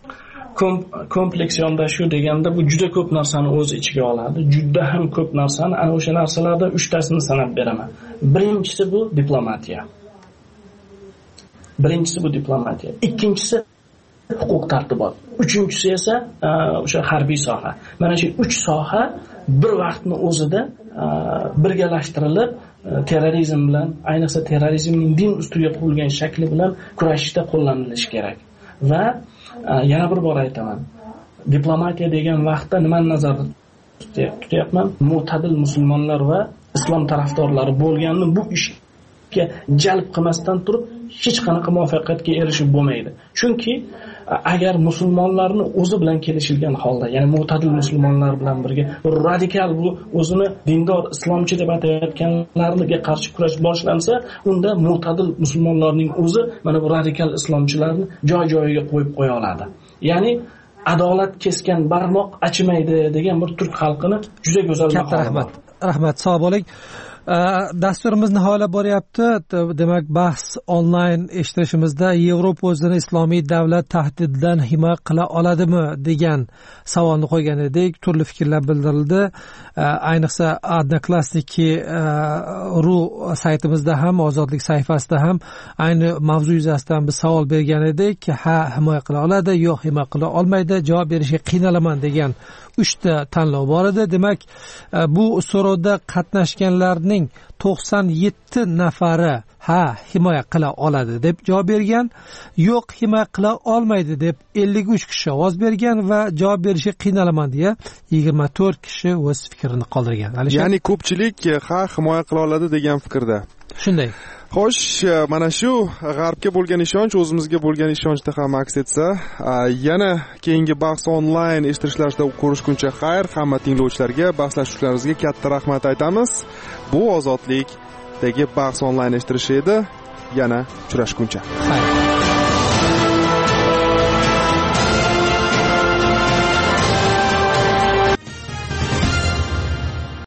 [SPEAKER 5] Kompleks yondashuv deganda bu juda ko'p narsani o'z ichiga oladi. Juda ham ko'p narsani, ana o'sha narsalardan 3 tasini sanab beraman. Birinchisi bu diplomatiya. Ikkinchisi huquq tartibot. Uchinchisi esa o'sha harbiy soha. Mana shu 3 soha bir vaqtni o'zida birgalashtirilib terrorizm bilan, ayniqsa terrorizmning din ustiga qo'yilgan shakli bilan kurashishda qo'llanilishi kerak. Va yana bir bor aytaman. Diplomatiya degan vaqtda nimani nazarda tutyapman? Mo'tadil musulmonlar va islom tarafdorlari bo'lganini bu ishga jalb qilmasdan turib hech qanaqa muvaffaqiyatga erishib bo'lmaydi. Chunki agar musulmonlarni o'zi bilan kelishilgan holda, ya'ni mo'tadil musulmonlar bilan birga radikal bu o'zini dindor islomchi deb atayotganlarga qarshi kurash boshlansa, unda mo'tadil musulmonlarning o'zi mana bu radikal islomchilarni joy-joyiga qo'yib qo'ya oladi. Ya'ni adolat kesgan barmoq achimaydi degan bir turk xalqini juda go'zal maqol.
[SPEAKER 2] Rahmat, sog' bo'ling. Dasturimiz nihoyalab boryapti. Demak, bahs onlayn eshittirishimizda Yevropa o'zini islomiy davlat tahdididan himoya qila oladimi degan savolni qo'ygan edik. Turli fikrlar bildirildi. Ayniqsa Odnoklassniki.ru saytimizda ham, Ozodlik sayfasida ham ayni mavzu yuzasidan biz savol bergan edik. Ha, himoya qila oladi, yo'q, himoya qila olmaydi, javob berishga qiynalaman degan 3 ta tanlov bor edi. Demak, bu so'rovda qatnashganlarning 97 nafari ha, himoya qila oladi deb javob bergan, yo'q, himoya qila olmaydi deb 53 kishi ovoz bergan va javob berishga qiynalaman deya 24 kishi o'z fikrini qoldirgan.
[SPEAKER 3] Ya'ni ko'pchilik ha, himoya qila oladi degan fikrda.
[SPEAKER 2] Shunday.
[SPEAKER 3] Xo'sh, mana shu g'arbga bo'lgan ishonch o'zimizga bo'lgan ishonchda ham aks etsa, yana keyingi bahs onlayn eshittirishlarda ko'rishguncha xayr, hamma tinglovchilarga bahslashuvlaringizga katta rahmat aytamiz. Bu Ozodlikdagi bahs onlayn eshittirishi edi. Yana uchrashguncha.
[SPEAKER 2] Xayr.